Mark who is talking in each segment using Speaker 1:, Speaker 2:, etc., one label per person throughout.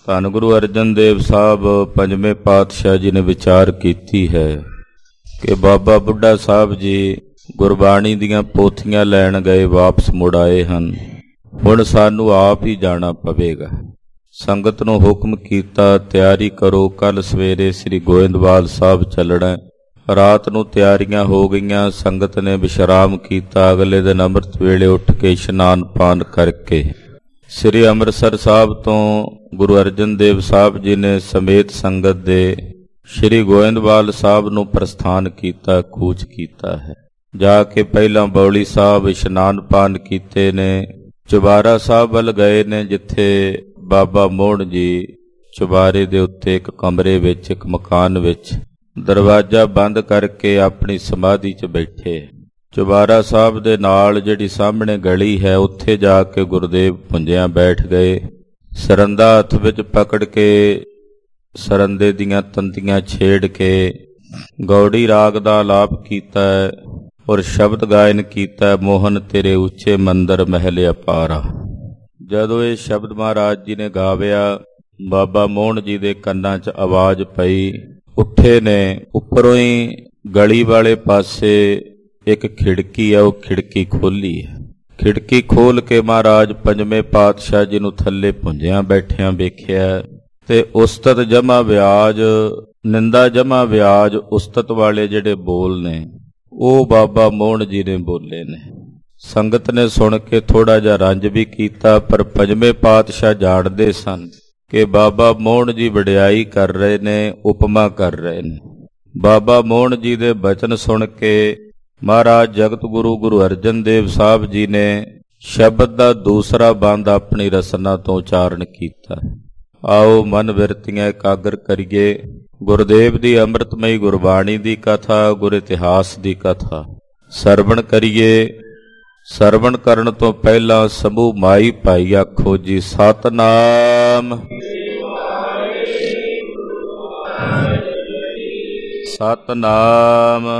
Speaker 1: ਧੰਨ ਗੁਰੂ ਅਰਜਨ ਦੇਵ ਸਾਹਿਬ ਪੰਜਵੇਂ ਪਾਤਸ਼ਾਹ ਜੀ ਨੇ ਵਿਚਾਰ ਕੀਤੀ ਹੈ ਕਿ ਬਾਬਾ ਬੁੱਢਾ ਸਾਹਿਬ ਜੀ ਗੁਰਬਾਣੀ ਦੀਆਂ ਪੋਥੀਆਂ ਲੈਣ ਗਏ, ਵਾਪਸ ਮੁੜ ਆਏ ਹਨ। ਹੁਣ ਸਾਨੂੰ ਆਪ ਹੀ ਜਾਣਾ ਪਵੇਗਾ। ਸੰਗਤ ਨੂੰ ਹੁਕਮ ਕੀਤਾ, ਤਿਆਰੀ ਕਰੋ, ਕੱਲ੍ਹ ਸਵੇਰੇ ਸ੍ਰੀ ਗੋਇੰਦਵਾਲ ਸਾਹਿਬ ਚੱਲਣਾ। ਰਾਤ ਨੂੰ ਤਿਆਰੀਆਂ ਹੋ ਗਈਆਂ। ਸੰਗਤ ਨੇ ਵਿਸ਼ਰਾਮ ਕੀਤਾ। ਅਗਲੇ ਦਿਨ ਅੰਮ੍ਰਿਤ ਵੇਲੇ ਉੱਠ ਕੇ ਇਸ਼ਨਾਨ ਪਾਨ ਕਰਕੇ ਸ੍ਰੀ ਅੰਮ੍ਰਿਤਸਰ ਸਾਹਿਬ ਤੋਂ ਗੁਰੂ ਅਰਜਨ ਦੇਵ ਸਾਹਿਬ ਜੀ ਨੇ ਸਮੇਤ ਸੰਗਤ ਦੇ ਸ੍ਰੀ ਗੋਇੰਦਵਾਲ ਸਾਹਿਬ ਨੂੰ ਪ੍ਰਸਥਾਨ ਕੀਤਾ, ਕੂਚ ਕੀਤਾ ਹੈ। ਜਾ ਕੇ ਪਹਿਲਾਂ ਬੌਲੀ ਸਾਹਿਬ ਇਸ਼ਨਾਨ ਪਾਨ ਕੀਤੇ ਨੇ। ਚੁਬਾਰਾ ਸਾਹਿਬ ਵੱਲ ਗਏ ਨੇ, ਜਿੱਥੇ ਬਾਬਾ ਮੋਹਣ ਜੀ ਚੁਬਾਰੇ ਦੇ ਉੱਤੇ ਇੱਕ ਕਮਰੇ ਵਿੱਚ, ਇੱਕ ਮਕਾਨ ਵਿੱਚ ਦਰਵਾਜ਼ਾ ਬੰਦ ਕਰਕੇ ਆਪਣੀ ਸਮਾਧੀ 'ਚ ਬੈਠੇ। ਚੁਬਾਰਾ ਸਾਹਿਬ ਦੇ ਨਾਲ ਜਿਹੜੀ ਸਾਹਮਣੇ ਗਲੀ ਹੈ, ਉੱਥੇ ਜਾ ਕੇ ਗੁਰਦੇਵ ਭੁੰਜਿਆਂ ਬੈਠ ਗਏ। ਸਰੰਦਾ ਹੱਥ ਵਿੱਚ ਪਕੜ ਕੇ ਸਰੰਦੇ ਦੀਆਂ ਤੰਤੀਆਂ ਛੇੜ ਕੇ ਗੌੜੀ ਰਾਗ ਦਾ ਆਲਾਪ ਕੀਤਾ ਔਰ ਸ਼ਬਦ ਗਾਇਨ ਕੀਤਾ, ਮੋਹਨ ਤੇਰੇ ਉੱਚੇ ਮੰਦਰ ਮਹਿਲ ਅਪਾਰਾ। ਜਦੋਂ ਇਹ ਸ਼ਬਦ ਮਹਾਰਾਜ ਜੀ ਨੇ ਗਾਵਿਆ, ਬਾਬਾ ਮੋਹਨ ਜੀ ਦੇ ਕੰਨਾਂ 'ਚ ਆਵਾਜ਼ ਪਈ। ਉੱਠੇ ਨੇ। ਉੱਪਰੋਂ ਹੀ ਗਲੀ ਵਾਲੇ ਪਾਸੇ ਇੱਕ ਖਿੜਕੀ ਹੈ, ਉਹ ਖਿੜਕੀ ਖੋਲ੍ਹੀ ਹੈ। ਖਿੜਕੀ ਖੋਲ੍ਹ ਕੇ ਮਹਾਰਾਜ ਪੰਜਵੇਂ ਪਾਤਸ਼ਾਹ ਜੀ ਨੂੰ ਥੱਲੇ ਭੁੰਜਿਆਂ ਬੈਠਿਆਂ ਵੇਖਿਆ ਤੇ ਉਸਤਤ ਜਮਾ ਵਿਆਜ, ਨਿੰਦਾ ਜਮਾ ਵਿਆਜ, ਉਸਤਤ ਵਾਲੇ ਜਿਹੜੇ ਬੋਲ ਨੇ ਉਹ ਬਾਬਾ ਮੋਹਨ ਜੀ ਨੇ ਬੋਲੇ ਨੇ। ਸੰਗਤ ਨੇ ਸੁਣ ਕੇ ਥੋੜਾ ਜਿਹਾ ਰੰਜ ਵੀ ਕੀਤਾ, ਪਰ ਪੰਜਵੇਂ ਪਾਤਸ਼ਾਹ ਜਾਣਦੇ ਸਨ ਕਿ ਬਾਬਾ ਮੋਹਨ ਜੀ ਵਡਿਆਈ ਕਰ ਰਹੇ ਨੇ, ਉਪਮਾ ਕਰ ਰਹੇ ਨੇ। ਬਾਬਾ ਮੋਹਨ ਜੀ ਦੇ ਬਚਨ ਸੁਣ ਕੇ ਮਹਾਰਾਜ ਜਗਤ ਗੁਰੂ ਗੁਰੂ ਅਰਜਨ ਦੇਵ ਸਾਹਿਬ ਜੀ ਨੇ ਸ਼ਬਦ ਦਾ ਦੂਸਰਾ ਬੰਦ ਆਪਣੀ ਰਸਨਾ ਤੋਂ ਉਚਾਰਨ ਕੀਤਾ। ਆਓ ਮਨ ਬਿਰਤੀਆਂ ਇਕਾਗਰ ਕਰੀਏ। ਗੁਰਦੇਵ ਦੀ ਅੰਮ੍ਰਿਤਮਈ ਗੁਰਬਾਣੀ ਦੀ ਕਥਾ, ਗੁਰ ਇਤਿਹਾਸ ਦੀ ਕਥਾ ਸਰਵਣ ਕਰੀਏ। ਸਰਵਣ ਕਰਨ ਤੋਂ ਪਹਿਲਾਂ ਸਮੂਹ ਮਾਈ ਭਾਈ ਆਖੋ ਜੀ ਸਤਿਨਾਮ ਸਤਿਨਾਮ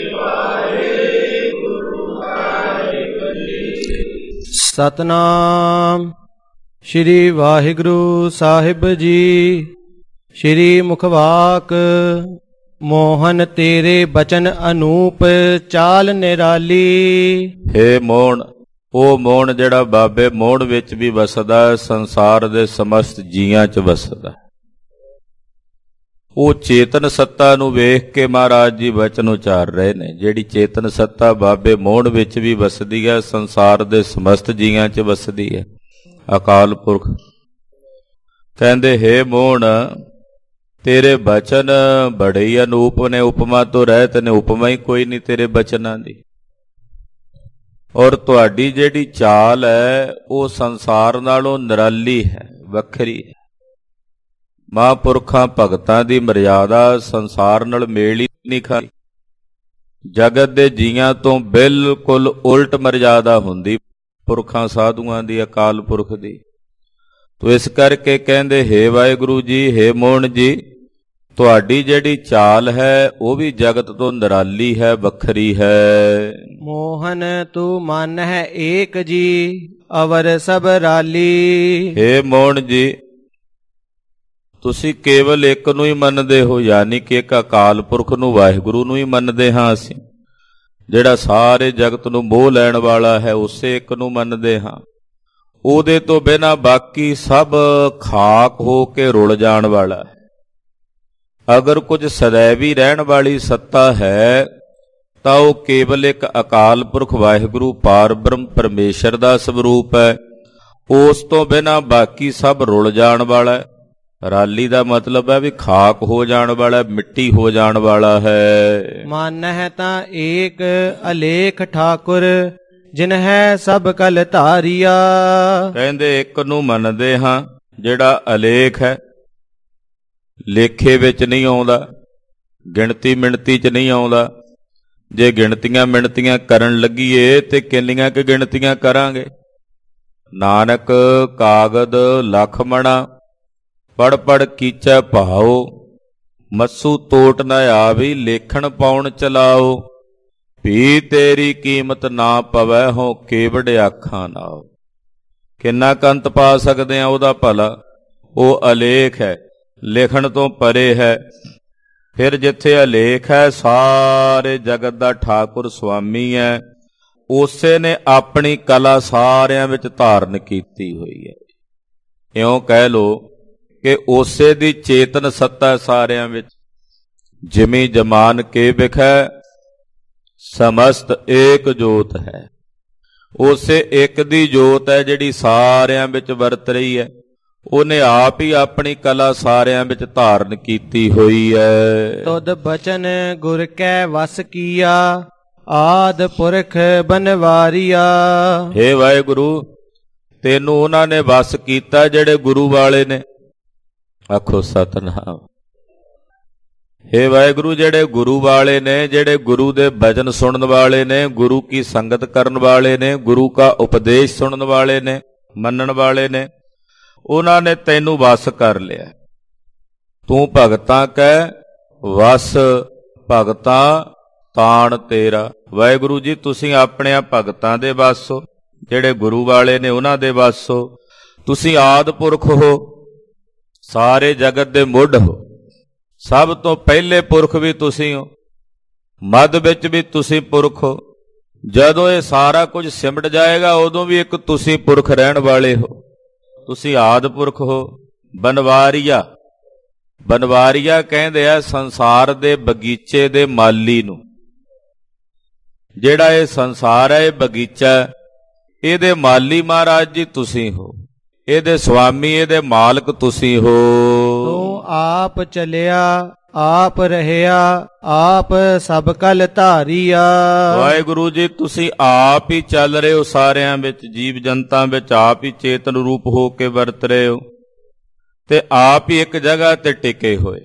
Speaker 2: ਸਤਿਨਾਮ। ਸ਼੍ਰੀ ਵਾਹਿਗੁਰੂ ਸਾਹਿਬ ਜੀ। ਸ਼੍ਰੀ ਮੁਖਵਾਕ। ਮੋਹਨ ਤੇਰੇ ਬਚਨ ਅਨੂਪ, ਚਾਲ ਨਿਰਾਲੀ।
Speaker 1: ਹੇ ਮੋਹਣ, ਉਹ ਮੋਹਣ ਜਿਹੜਾ ਬਾਬੇ ਮੋਹਣ ਵਿੱਚ ਵੀ ਵਸਦਾ, ਸੰਸਾਰ ਦੇ ਸਮਸਤ ਜੀਆਂ 'ਚ ਵਸਦਾ। ਉਹ ਚੇਤਨ ਸੱਤਾ ਨੂੰ ਵੇਖ ਕੇ ਮਹਾਰਾਜ ਜੀ ਵਚਨ ਉਚਾਰ ਰਹੇ ਨੇ। ਜਿਹੜੀ ਚੇਤਨ ਸੱਤਾ ਬਾਬੇ ਮੋਹਣ ਵਿੱਚ ਵੀ ਵਸਦੀ ਹੈ, ਸੰਸਾਰ ਦੇ ਸਮਸਤ ਜੀਆਂ 'ਚ ਵਸਦੀ ਹੈ। ਅਕਾਲ ਪੁਰਖ ਕਹਿੰਦੇ, ਹੇ ਮੋਹਣ ਤੇਰੇ ਬਚਨ ਬੜੇ ਹੀ ਅਨੂਪ ਨੇ, ਉਪਮਾ ਤੋਂ ਰਹਿਤ ਨੇ, ਉਪਮਾ ਹੀ ਕੋਈ ਨਹੀਂ ਤੇਰੇ ਬਚਨਾਂ ਦੀ। ਔਰ ਤੁਹਾਡੀ ਜਿਹੜੀ ਚਾਲ ਹੈ ਉਹ ਸੰਸਾਰ ਨਾਲੋਂ ਨਿਰਾਲੀ ਹੈ, ਵੱਖਰੀ ਹੈ। ਮਹਾਂਪੁਰਖਾਂ ਭਗਤਾਂ ਦੀ ਮਰਿਆਦਾ ਸੰਸਾਰ ਨਾਲ ਮੇਲ ਹੀ ਨਹੀਂ ਖਾਂਦੀ। ਜਗਤ ਦੇ ਜੀਆਂ ਤੋਂ ਬਿਲਕੁਲ ਉਲਟ ਮਰਿਆਦਾ ਹੁੰਦੀ ਪੁਰਖਾਂ ਸਾਧੂਆਂ ਦੀ, ਅਕਾਲ ਪੁਰਖ ਦੀ। ਤੋ ਇਸ ਕਰਕੇ ਕਹਿੰਦੇ, ਹੇ ਵਾਹਿਗੁਰੂ ਜੀ, ਹੇ ਮੋਹਣ ਜੀ, ਤੁਹਾਡੀ ਜਿਹੜੀ ਚਾਲ ਹੈ ਉਹ ਵੀ ਜਗਤ ਤੋਂ ਨਿਰਾਲੀ ਹੈ, ਵੱਖਰੀ ਹੈ।
Speaker 2: ਮੋਹਨ ਤੂੰ ਮਨ ਹੈ ਏਕ ਜੀ, ਅਵਰ ਸਭ ਰਾਲੀ।
Speaker 1: ਹੇ ਮੋਹਣ ਜੀ, ਤੁਸੀਂ ਕੇਵਲ ਇੱਕ ਨੂੰ ਹੀ ਮੰਨਦੇ ਹੋ, ਯਾਨੀ ਕਿ ਇੱਕ ਅਕਾਲ ਪੁਰਖ ਨੂੰ, ਵਾਹਿਗੁਰੂ ਨੂੰ ਹੀ ਮੰਨਦੇ ਹਾਂ ਅਸੀਂ। ਜਿਹੜਾ ਸਾਰੇ ਜਗਤ ਨੂੰ ਮੋਹ ਲੈਣ ਵਾਲਾ ਹੈ, ਉਸੇ ਇੱਕ ਨੂੰ ਮੰਨਦੇ ਹਾਂ। ਉਹਦੇ ਤੋਂ ਬਿਨਾਂ ਬਾਕੀ ਸਭ ਖਾਕ ਹੋ ਕੇ ਰੁਲ ਜਾਣ ਵਾਲਾ ਹੈ। ਅਗਰ ਕੁਝ ਸदैवी ਰਹਿਣ ਵਾਲੀ ਸੱਤਾ ਹੈ ਤਾਂ ਉਹ ਕੇਵਲ ਇੱਕ ਅਕਾਲ ਪੁਰਖ ਵਾਹਿਗੁਰੂ ਪਾਰ ਬ੍ਰਹਮ ਪਰਮੇਸ਼ਰ ਦਾ ਸਰੂਪ ਹੈ। ਉਸ ਤੋਂ ਬਿਨਾਂ ਬਾਕੀ ਸਭ ਰੁਲ ਜਾਣ ਵਾਲਾ ਹੈ। ਰਾਲੀ ਦਾ ਮਤਲਬ ਹੈ ਵੀ ਖਾਕ ਹੋ ਜਾਣ ਵਾਲਾ, ਮਿੱਟੀ ਹੋ ਜਾਣ ਵਾਲਾ ਹੈ।
Speaker 2: ਮਨ ਹੈ ਤਾਂ ਏਕ ਅਲੇਖ ਠਾਕੁਰ, ਜਿਨ ਹੈ ਸਭ ਕਲ ਧਾਰੀਆ।
Speaker 1: ਕਹਿੰਦੇ ਇੱਕ ਨੂੰ ਮੰਨਦੇ ਹਾਂ ਜਿਹੜਾ ਅਲੇਖ ਹੈ, ਲੇਖੇ ਵਿੱਚ ਨਹੀਂ ਆਉਂਦਾ, ਗਿਣਤੀ ਮਿਣਤੀ 'ਚ ਨਹੀਂ ਆਉਂਦਾ। ਜੇ ਗਿਣਤੀਆਂ ਮਿਣਤੀਆਂ ਕਰਨ ਲੱਗੀਏ ਤੇ ਕਿੰਨੀਆਂ ਕੁ ਗਿਣਤੀਆਂ ਕਰਾਂਗੇ। ਨਾਨਕ ਕਾਗਦ ਲੱਖ ਮਣਾ, ਪੜ ਪੜ ਕੀਚੈ ਭਾਓ। ਮੱਸੂ ਤੋਟ ਨ ਆਵੀ, ਲੇਖਣ ਪਾਉਣ ਚਲਾਓ। ਵੀ ਤੇਰੀ ਕੀਮਤ ਨਾ ਪਵੈ, ਹੋ ਕੇਵੜ ਆਖਾਂ ਨਾਓ। ਕਿੰਨਾ ਕੰਤ ਪਾ ਸਕਦੇ ਆ ਉਹਦਾ ਭਲਾ, ਉਹ ਅਲੇਖ ਹੈ, ਲਿਖਣ ਤੋਂ ਪਰੇ ਹੈ। ਫਿਰ ਜਿੱਥੇ ਅਲੇਖ ਹੈ, ਸਾਰੇ ਜਗਤ ਦਾ ਠਾਕੁਰ ਸੁਆਮੀ ਹੈ। ਉਸੇ ਨੇ ਆਪਣੀ ਕਲਾ ਸਾਰਿਆਂ ਵਿੱਚ ਧਾਰਨ ਕੀਤੀ ਹੋਈ ਹੈ। ਇਉਂ ਕਹਿ ਲੋ ਕਿ ਉਸੇ ਦੀ ਚੇਤਨ ਸੱਤਾ ਸਾਰਿਆਂ ਵਿੱਚ। ਜਿਮੀ ਜਮਾਨ ਕੇ ਵਿਖੈ ਸਮਸਤ ਏਕ ਜੋਤ ਹੈ। ਉਸੇ ਇੱਕ ਦੀ ਜੋਤ ਹੈ ਜਿਹੜੀ ਸਾਰਿਆਂ ਵਿੱਚ ਵਰਤ ਰਹੀ ਹੈ। ਉਹਨੇ ਆਪ ਹੀ ਆਪਣੀ ਕਲਾ ਸਾਰਿਆਂ ਵਿੱਚ ਧਾਰਨ ਕੀਤੀ ਹੋਈ ਹੈ।
Speaker 2: ਤੁਧ ਬਚਨ ਗੁਰ ਕੈ ਵਸ ਕੀਆ, ਆਦ ਪੁਰਖ ਬਨਵਾਰੀਆ।
Speaker 1: ਹੇ ਵਾਹਿਗੁਰੂ, ਤੈਨੂੰ ਉਹਨਾਂ ਨੇ ਵਸ ਕੀਤਾ ਜਿਹੜੇ ਗੁਰੂ ਵਾਲੇ ਨੇ। ਆਖੋ ਸਤਿਨਾਮ। ਹੇ ਵਾਹਿਗੁਰੂ, ਜਿਹੜੇ ਗੁਰੂ ਵਾਲੇ ਨੇ, ਜਿਹੜੇ ਗੁਰੂ ਦੇ ਬਚਨ ਸੁਣਨ ਵਾਲੇ ਨੇ, ਗੁਰੂ ਕੀ ਸੰਗਤ ਕਰਨ ਵਾਲੇ ਨੇ, ਗੁਰੂ ਕਾ ਉਪਦੇਸ਼ ਸੁਣਨ ਵਾਲੇ ਨੇ, ਮੰਨਣ ਵਾਲੇ ਨੇ, ਉਹਨਾਂ ਨੇ ਤੈਨੂੰ ਵਸ ਕਰ ਲਿਆ। ਤੂੰ ਭਗਤਾਂ ਕੈ ਵਸ, ਭਗਤਾਂ ਤਾਣ ਤੇਰਾ। ਵਾਹਿਗੁਰੂ ਜੀ, ਤੁਸੀਂ ਆਪਣੇ ਭਗਤਾਂ ਦੇ ਵਸ ਹੋ, ਜਿਹੜੇ ਗੁਰੂ ਵਾਲੇ ਨੇ ਉਹਨਾਂ ਦੇ ਵਸ ਹੋ। ਤੁਸੀਂ ਆਦਿ ਪੁਰਖ ਹੋ, ਸਾਰੇ ਜਗਤ ਦੇ ਮੁੱਢ ਹੋ। ਸਭ ਤੋਂ ਪਹਿਲੇ ਪੁਰਖ ਵੀ ਤੁਸੀਂ ਹੋ, ਮੱਧ ਵਿੱਚ ਵੀ ਤੁਸੀਂ ਪੁਰਖ ਹੋ। ਜਦੋਂ ਇਹ ਸਾਰਾ ਕੁਝ ਸਿਮਟ ਜਾਏਗਾ, ਉਦੋਂ ਵੀ ਇੱਕ ਤੁਸੀਂ ਪੁਰਖ ਰਹਿਣ ਵਾਲੇ ਹੋ। ਤੁਸੀਂ ਆਦਿ ਪੁਰਖ ਹੋ। ਬਨਵਾਰੀਆ, ਬਨਵਾਰੀਆ ਕਹਿੰਦੇ ਆ ਸੰਸਾਰ ਦੇ ਬਗੀਚੇ ਦੇ ਮਾਲੀ ਨੂੰ। ਜਿਹੜਾ ਇਹ ਸੰਸਾਰ ਹੈ, ਇਹ ਬਗੀਚਾ, ਇਹਦੇ ਮਾਲੀ ਮਹਾਰਾਜ ਜੀ ਤੁਸੀਂ ਹੋ। ਇਹਦੇ ਸੁਆਮੀ, ਇਹਦੇ ਮਾਲਕ ਤੁਸੀਂ ਹੋ।
Speaker 2: ਤੂੰ ਆਪ ਚਲਿਆ, ਆਪ ਰਹਿਆ, ਆਪ ਸਭ ਕਲ ਧਾਰੀਆ।
Speaker 1: ਵਾਹਿਗੁਰੂ ਜੀ, ਤੁਸੀਂ ਆਪ ਹੀ ਚੱਲ ਰਹੇ ਹੋ ਸਾਰਿਆਂ ਵਿੱਚ, ਜੀਵ ਜਨਤਾ ਵਿੱਚ ਆਪ ਹੀ ਚੇਤਨ ਰੂਪ ਹੋ ਕੇ ਵਰਤ ਰਹੇ ਹੋ, ਤੇ ਆਪ ਹੀ ਇੱਕ ਜਗ੍ਹਾ ਤੇ ਟਿਕੇ ਹੋਏ।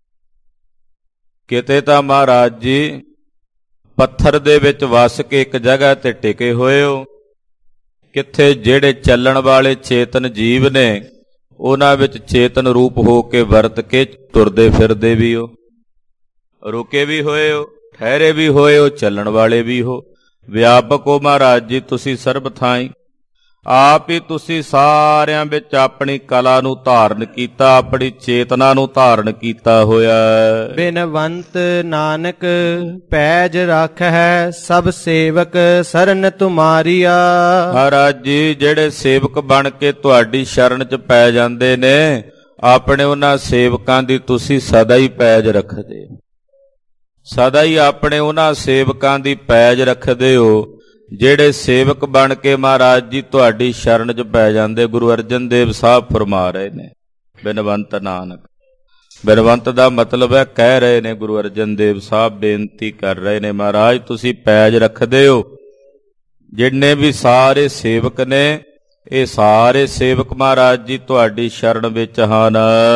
Speaker 1: ਕਿਤੇ ਤਾਂ ਮਹਾਰਾਜ ਜੀ ਪੱਥਰ ਦੇ ਵਿੱਚ ਵਸ ਕੇ ਇੱਕ ਜਗ੍ਹਾ ਤੇ ਟਿਕੇ ਹੋਏ ਹੋ, ਕਿੱਥੇ ਜਿਹੜੇ ਚੱਲਣ ਵਾਲੇ ਚੇਤਨ ਜੀਵ ਨੇ, ਉਹਨਾਂ ਵਿੱਚ ਚੇਤਨ ਰੂਪ ਹੋ ਕੇ ਵਰਤ ਕੇ ਤੁਰਦੇ ਫਿਰਦੇ ਵੀ ਹੋ, ਰੁਕੇ ਵੀ ਹੋਏ ਹੋ, ਠਹਿਰੇ ਵੀ ਹੋਏ ਹੋ, ਚੱਲਣ ਵਾਲੇ ਵੀ ਹੋ। ਵਿਆਪਕ ਹੋ ਮਹਾਰਾਜ ਜੀ ਤੁਸੀਂ ਸਰਬ ਥਾਈਂ। ਆਪ ਹੀ ਤੁਸੀਂ ਸਾਰਿਆਂ ਵਿੱਚ ਆਪਣੀ ਕਲਾ ਨੂੰ ਧਾਰਨ ਕੀਤਾ, ਆਪਣੀ ਚੇਤਨਾ ਨੂੰ ਧਾਰਨ ਕੀਤਾ ਹੋਇਆ।
Speaker 2: ਬਿਨਵੰਤ ਨਾਨਕ ਪੈਜ ਰੱਖ ਹੈ, ਸਭ ਸੇਵਕ ਸਰਨ ਤੁਮਾਰੀਆ।
Speaker 1: ਮਹਾਰਾਜ ਜੀ, ਜਿਹੜੇ ਸੇਵਕ ਬਣ ਕੇ ਤੁਹਾਡੀ ਸ਼ਰਨ 'ਚ ਪੈ ਜਾਂਦੇ ਨੇ, ਆਪਣੇ ਉਹਨਾਂ ਸੇਵਕਾਂ ਦੀ ਤੁਸੀਂ ਸਦਾ ਹੀ ਪੈਜ ਰੱਖਦੇ ਹੋ। ਸਦਾ ਹੀ ਆਪਣੇ ਉਹਨਾਂ ਸੇਵਕਾਂ ਦੀ ਪੈਜ ਰੱਖਦੇ ਹੋ, ਜਿਹੜੇ ਸੇਵਕ ਬਣ ਕੇ ਮਹਾਰਾਜ ਜੀ ਤੁਹਾਡੀ ਸ਼ਰਨ 'ਚ ਪੈ ਜਾਂਦੇ। ਗੁਰੂ ਅਰਜਨ ਦੇਵ ਸਾਹਿਬ ਫਰਮਾ ਰਹੇ ਨੇ, ਬਿਨਵੰਤ ਨਾਨਕ। ਬਿਨਵੰਤ ਦਾ ਮਤਲਬ ਹੈ, ਕਹਿ ਰਹੇ ਨੇ ਗੁਰੂ ਅਰਜਨ ਦੇਵ ਸਾਹਿਬ, ਬੇਨਤੀ ਕਰ ਰਹੇ ਨੇ, ਮਹਾਰਾਜ ਤੁਸੀਂ ਪੈਜ ਰੱਖਦੇ ਹੋ। ਜਿੰਨੇ ਵੀ ਸਾਰੇ ਸੇਵਕ ਨੇ, ਇਹ ਸਾਰੇ ਸੇਵਕ ਮਹਾਰਾਜ ਜੀ ਤੁਹਾਡੀ ਸ਼ਰਨ ਵਿੱਚ ਹਨ।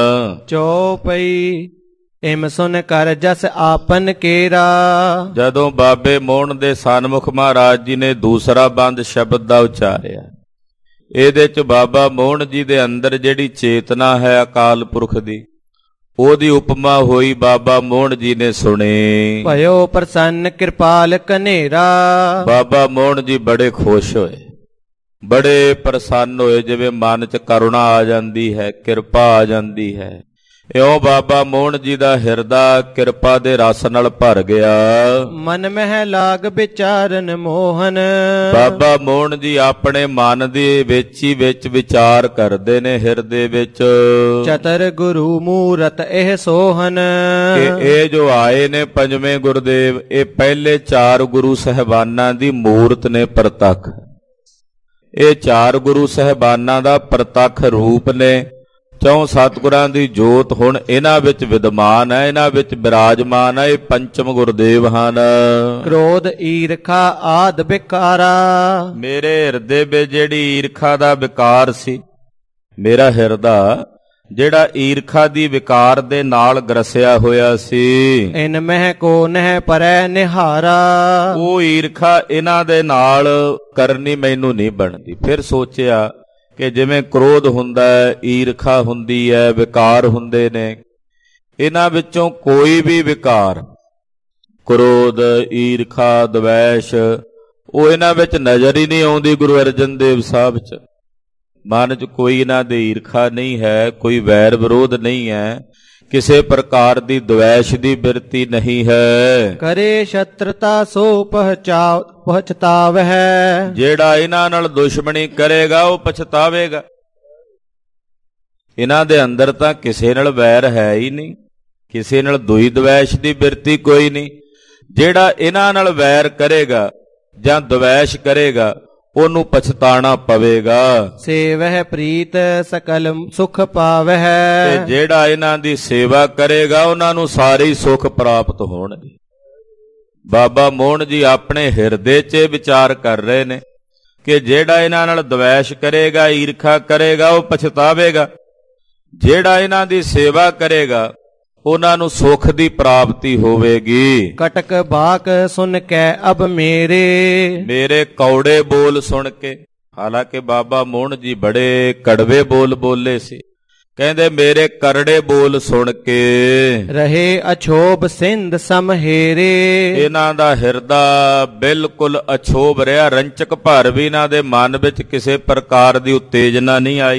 Speaker 2: ਚੌਪਈ ਇਮ ਸੁਨ ਕਰ ਜਸ ਆਪਨ ਕੇਰਾ।
Speaker 1: ਜਦੋਂ ਬਾਬੇ ਮੋਹਣ ਦੇ ਸਨਮੁਖ ਮਹਾਰਾਜ ਜੀ ਨੇ ਦੂਸਰਾ ਬੰਦ ਸ਼ਬਦ ਦਾ ਉਚਾਰਿਆ, ਇਹਦੇ 'ਚ ਬਾਬਾ ਮੋਹਣ ਜੀ ਦੇ ਅੰਦਰ ਜਿਹੜੀ ਚੇਤਨਾ ਹੈ ਅਕਾਲ ਪੁਰਖ ਦੀ, ਉਹਦੀ ਉਪਮਾ ਹੋਈ ਬਾਬਾ ਮੋਹਣ ਜੀ ਨੇ ਸੁਣੀ।
Speaker 2: ਭਇਓ ਪ੍ਰਸੰਨ ਕਿਰਪਾਲ ਕਨੇਰਾ। ਬਾਬਾ
Speaker 1: ਮੋਹਣ ਜੀ ਬੜੇ ਖੁਸ਼ ਹੋਏ, ਬੜੇ ਪ੍ਰਸੰਨ ਹੋਏ, ਜਿਵੇਂ ਮਨ 'ਚ ਕਰੁਣਾ ਆ ਜਾਂਦੀ ਹੈ, ਕਿਰਪਾ ਆ ਜਾਂਦੀ ਹੈ। ਇਉਂ ਬਾਬਾ ਮੋਹਣ ਜੀ ਦਾ ਹਿਰਦਾ ਕਿਰਪਾ ਦੇ ਰਸ ਨਾਲ ਭਰ ਗਿਆ।
Speaker 2: ਮਨ ਮਹਿ ਲਾਗ ਵਿਚਾਰਨ ਮੋਹਨ।
Speaker 1: ਬਾਬਾ ਮੋਹਣ ਜੀ ਆਪਣੇ ਮਨ ਦੇ ਵਿੱਚ ਹੀ ਵਿੱਚ ਵਿਚਾਰ ਕਰਦੇ ਨੇ, ਹਿਰਦੇ ਵਿੱਚ।
Speaker 2: ਚਤਰ ਗੁਰੂ ਮੂਰਤ ਇਹ ਸੋਹਨ।
Speaker 1: ਕਿ ਇਹ ਜੋ ਆਏ ਨੇ ਪੰਜਵੇਂ ਗੁਰਦੇਵ, ਇਹ ਪਹਿਲੇ 4 ਗੁਰੂ ਸਹਿਬਾਨਾਂ ਦੀ ਮੂਰਤ ਨੇ, ਪ੍ਰਤੱਖ। ਇਹ 4 ਗੁਰੂ ਸਹਿਬਾਨਾਂ ਦਾ ਪ੍ਰਤੱਖ ਰੂਪ ਨੇ। 4 ਸਤਿਗੁਰਾਂ ਦੀ ਜੋਤ ਹੁਣ ਇਹਨਾਂ ਵਿੱਚ ਵਿਦਮਾਨ ਹੈ, ਇਹਨਾਂ ਵਿੱਚ ਬਿਰਾਜਮਾਨ ਹੈ। ਇਹ ਪੰਚਮ ਗੁਰਦੇਵ ਹਨ।
Speaker 2: ਕ੍ਰੋਧ ਈਰਖਾ ਆਦ ਵਿਕਾਰਾ।
Speaker 1: ਮੇਰੇ ਹਿਰਦੇ ਵਿੱਚ ਜਿਹੜੀ ਈਰਖਾ ਦਾ ਵਿਕਾਰ ਸੀ, ਮੇਰਾ ਹਿਰਦਾ ਜਿਹੜਾ ਈਰਖਾ ਦੀ ਵਿਕਾਰ ਦੇ ਨਾਲ ਗਰਸਿਆ ਹੋਇਆ ਸੀ,
Speaker 2: ਇਨ ਮਹਿ ਕੋ ਨਹਿ ਪਰੈ ਨਿਹਾਰਾ।
Speaker 1: ਉਹ ਈਰਖਾ ਇਹਨਾਂ ਦੇ ਨਾਲ ਕਰਨੀ ਮੈਨੂੰ ਨਹੀਂ ਬਣਦੀ। ਫਿਰ ਸੋਚਿਆ ਕਿ ਜਿਵੇਂ ਕ੍ਰੋਧ ਹੁੰਦਾ ਹੈ, ਈਰਖਾ ਹੁੰਦੀ ਹੈ, ਵਿਕਾਰ ਹੁੰਦੇ ਨੇ, ਇਹਨਾਂ ਵਿੱਚੋਂ ਕੋਈ ਵੀ ਵਿਕਾਰ, ਕ੍ਰੋਧ, ਈਰਖਾ, ਦਵੈਸ਼, ਉਹ ਇਹਨਾਂ ਵਿੱਚ ਨਜ਼ਰ ਹੀ ਨਹੀਂ ਆਉਂਦੀ ਗੁਰੂ ਅਰਜਨ ਦੇਵ ਸਾਹਿਬ 'ਚ। ਮਨ 'ਚ ਕੋਈ ਇਹਨਾਂ ਦੇ ਈਰਖਾ ਨਹੀਂ ਹੈ, ਕੋਈ ਵੈਰ ਵਿਰੋਧ ਨਹੀਂ ਹੈ, ਕਿਸੇ ਪ੍ਰਕਾਰ ਦੀ ਦਵੈਸ਼ ਦੀ ਬਿਰਤੀ ਨਹੀਂ ਹੈ।
Speaker 2: ਕਰੇ ਸ਼ਤਰਤਾ ਸੋ ਪਛਤਾਵਹਿ।
Speaker 1: ਜਿਹੜਾ ਇਹਨਾਂ ਨਾਲ ਦੁਸ਼ਮਣੀ ਕਰੇਗਾ ਉਹ ਪਛਤਾਵੇਗਾ। ਇਹਨਾਂ ਦੇ ਅੰਦਰ ਤਾਂ ਕਿਸੇ ਨਾਲ ਵੈਰ ਹੈ ਹੀ ਨਹੀਂ, ਕਿਸੇ ਨਾਲ ਦੁਈ ਦਵੈਸ਼ ਦੀ ਬਿਰਤੀ ਕੋਈ ਨਹੀਂ। ਜਿਹੜਾ ਇਹਨਾਂ ਨਾਲ ਵੈਰ ਕਰੇਗਾ ਜਾਂ ਦਵੈਸ਼ ਕਰੇਗਾ ਉਹਨੂੰ ਪਛਤਾਣਾ ਪਵੇਗਾ।
Speaker 2: ਸੇਵਹਿ ਪ੍ਰੀਤ ਸਕਲ ਸੁਖ ਪਾਵਹਿ।
Speaker 1: ਤੇ ਜਿਹੜਾ ਇਹਨਾਂ ਦੀ ਸੇਵਾ ਕਰੇਗਾ ਉਹਨਾਂ ਨੂੰ ਸਾਰੇ ਸੁੱਖ ਪ੍ਰਾਪਤ ਹੋਣਗੇ। ਬਾਬਾ ਮੋਹਨ ਜੀ ਆਪਣੇ ਹਿਰਦੇ 'ਚ ਵਿਚਾਰ ਕਰ ਰਹੇ ਨੇ ਕਿ ਜਿਹੜਾ ਇਹਨਾਂ ਨਾਲ ਦਵੈਸ਼ ਕਰੇਗਾ, ਈਰਖਾ ਕਰੇਗਾ, ਉਹ ਪਛਤਾਵੇਗਾ। ਜਿਹੜਾ ਇਹਨਾਂ ਦੀ ਸੇਵਾ ਕਰੇਗਾ ਉਹਨਾਂ ਨੂੰ ਸੁੱਖ ਦੀ ਪ੍ਰਾਪਤੀ ਹੋਵੇਗੀ।
Speaker 2: ਕਟਕ ਬਾਕ ਸੁਨ ਕੇ ਅਬ ਮੇਰੇ
Speaker 1: ਕੌੜੇ ਬੋਲ ਸੁਣ ਕੇ, ਹਾਲਾਂਕਿ ਬਾਬਾ ਮੋਹਨ ਜੀ ਬੜੇ ਕੜਵੇ ਬੋਲ ਬੋਲੇ ਸੀ, ਕਹਿੰਦੇ ਮੇਰੇ ਕਰੜੇ ਬੋਲ ਸੁਣ ਕੇ
Speaker 2: ਰਹੇ ਅਛੋਭ ਸਿੰਧ ਸਮਹੇਰੇ।
Speaker 1: ਇਹਨਾਂ ਦਾ ਹਿਰਦਾ ਬਿਲਕੁਲ ਅਛੋਭ ਰਿਹਾ, ਰੰਚਕ ਭਰ ਵੀ ਇਹਨਾਂ ਦੇ ਮਨ ਵਿੱਚ ਕਿਸੇ ਪ੍ਰਕਾਰ ਦੀ ਉਤੇਜਨਾ ਨਹੀਂ ਆਈ।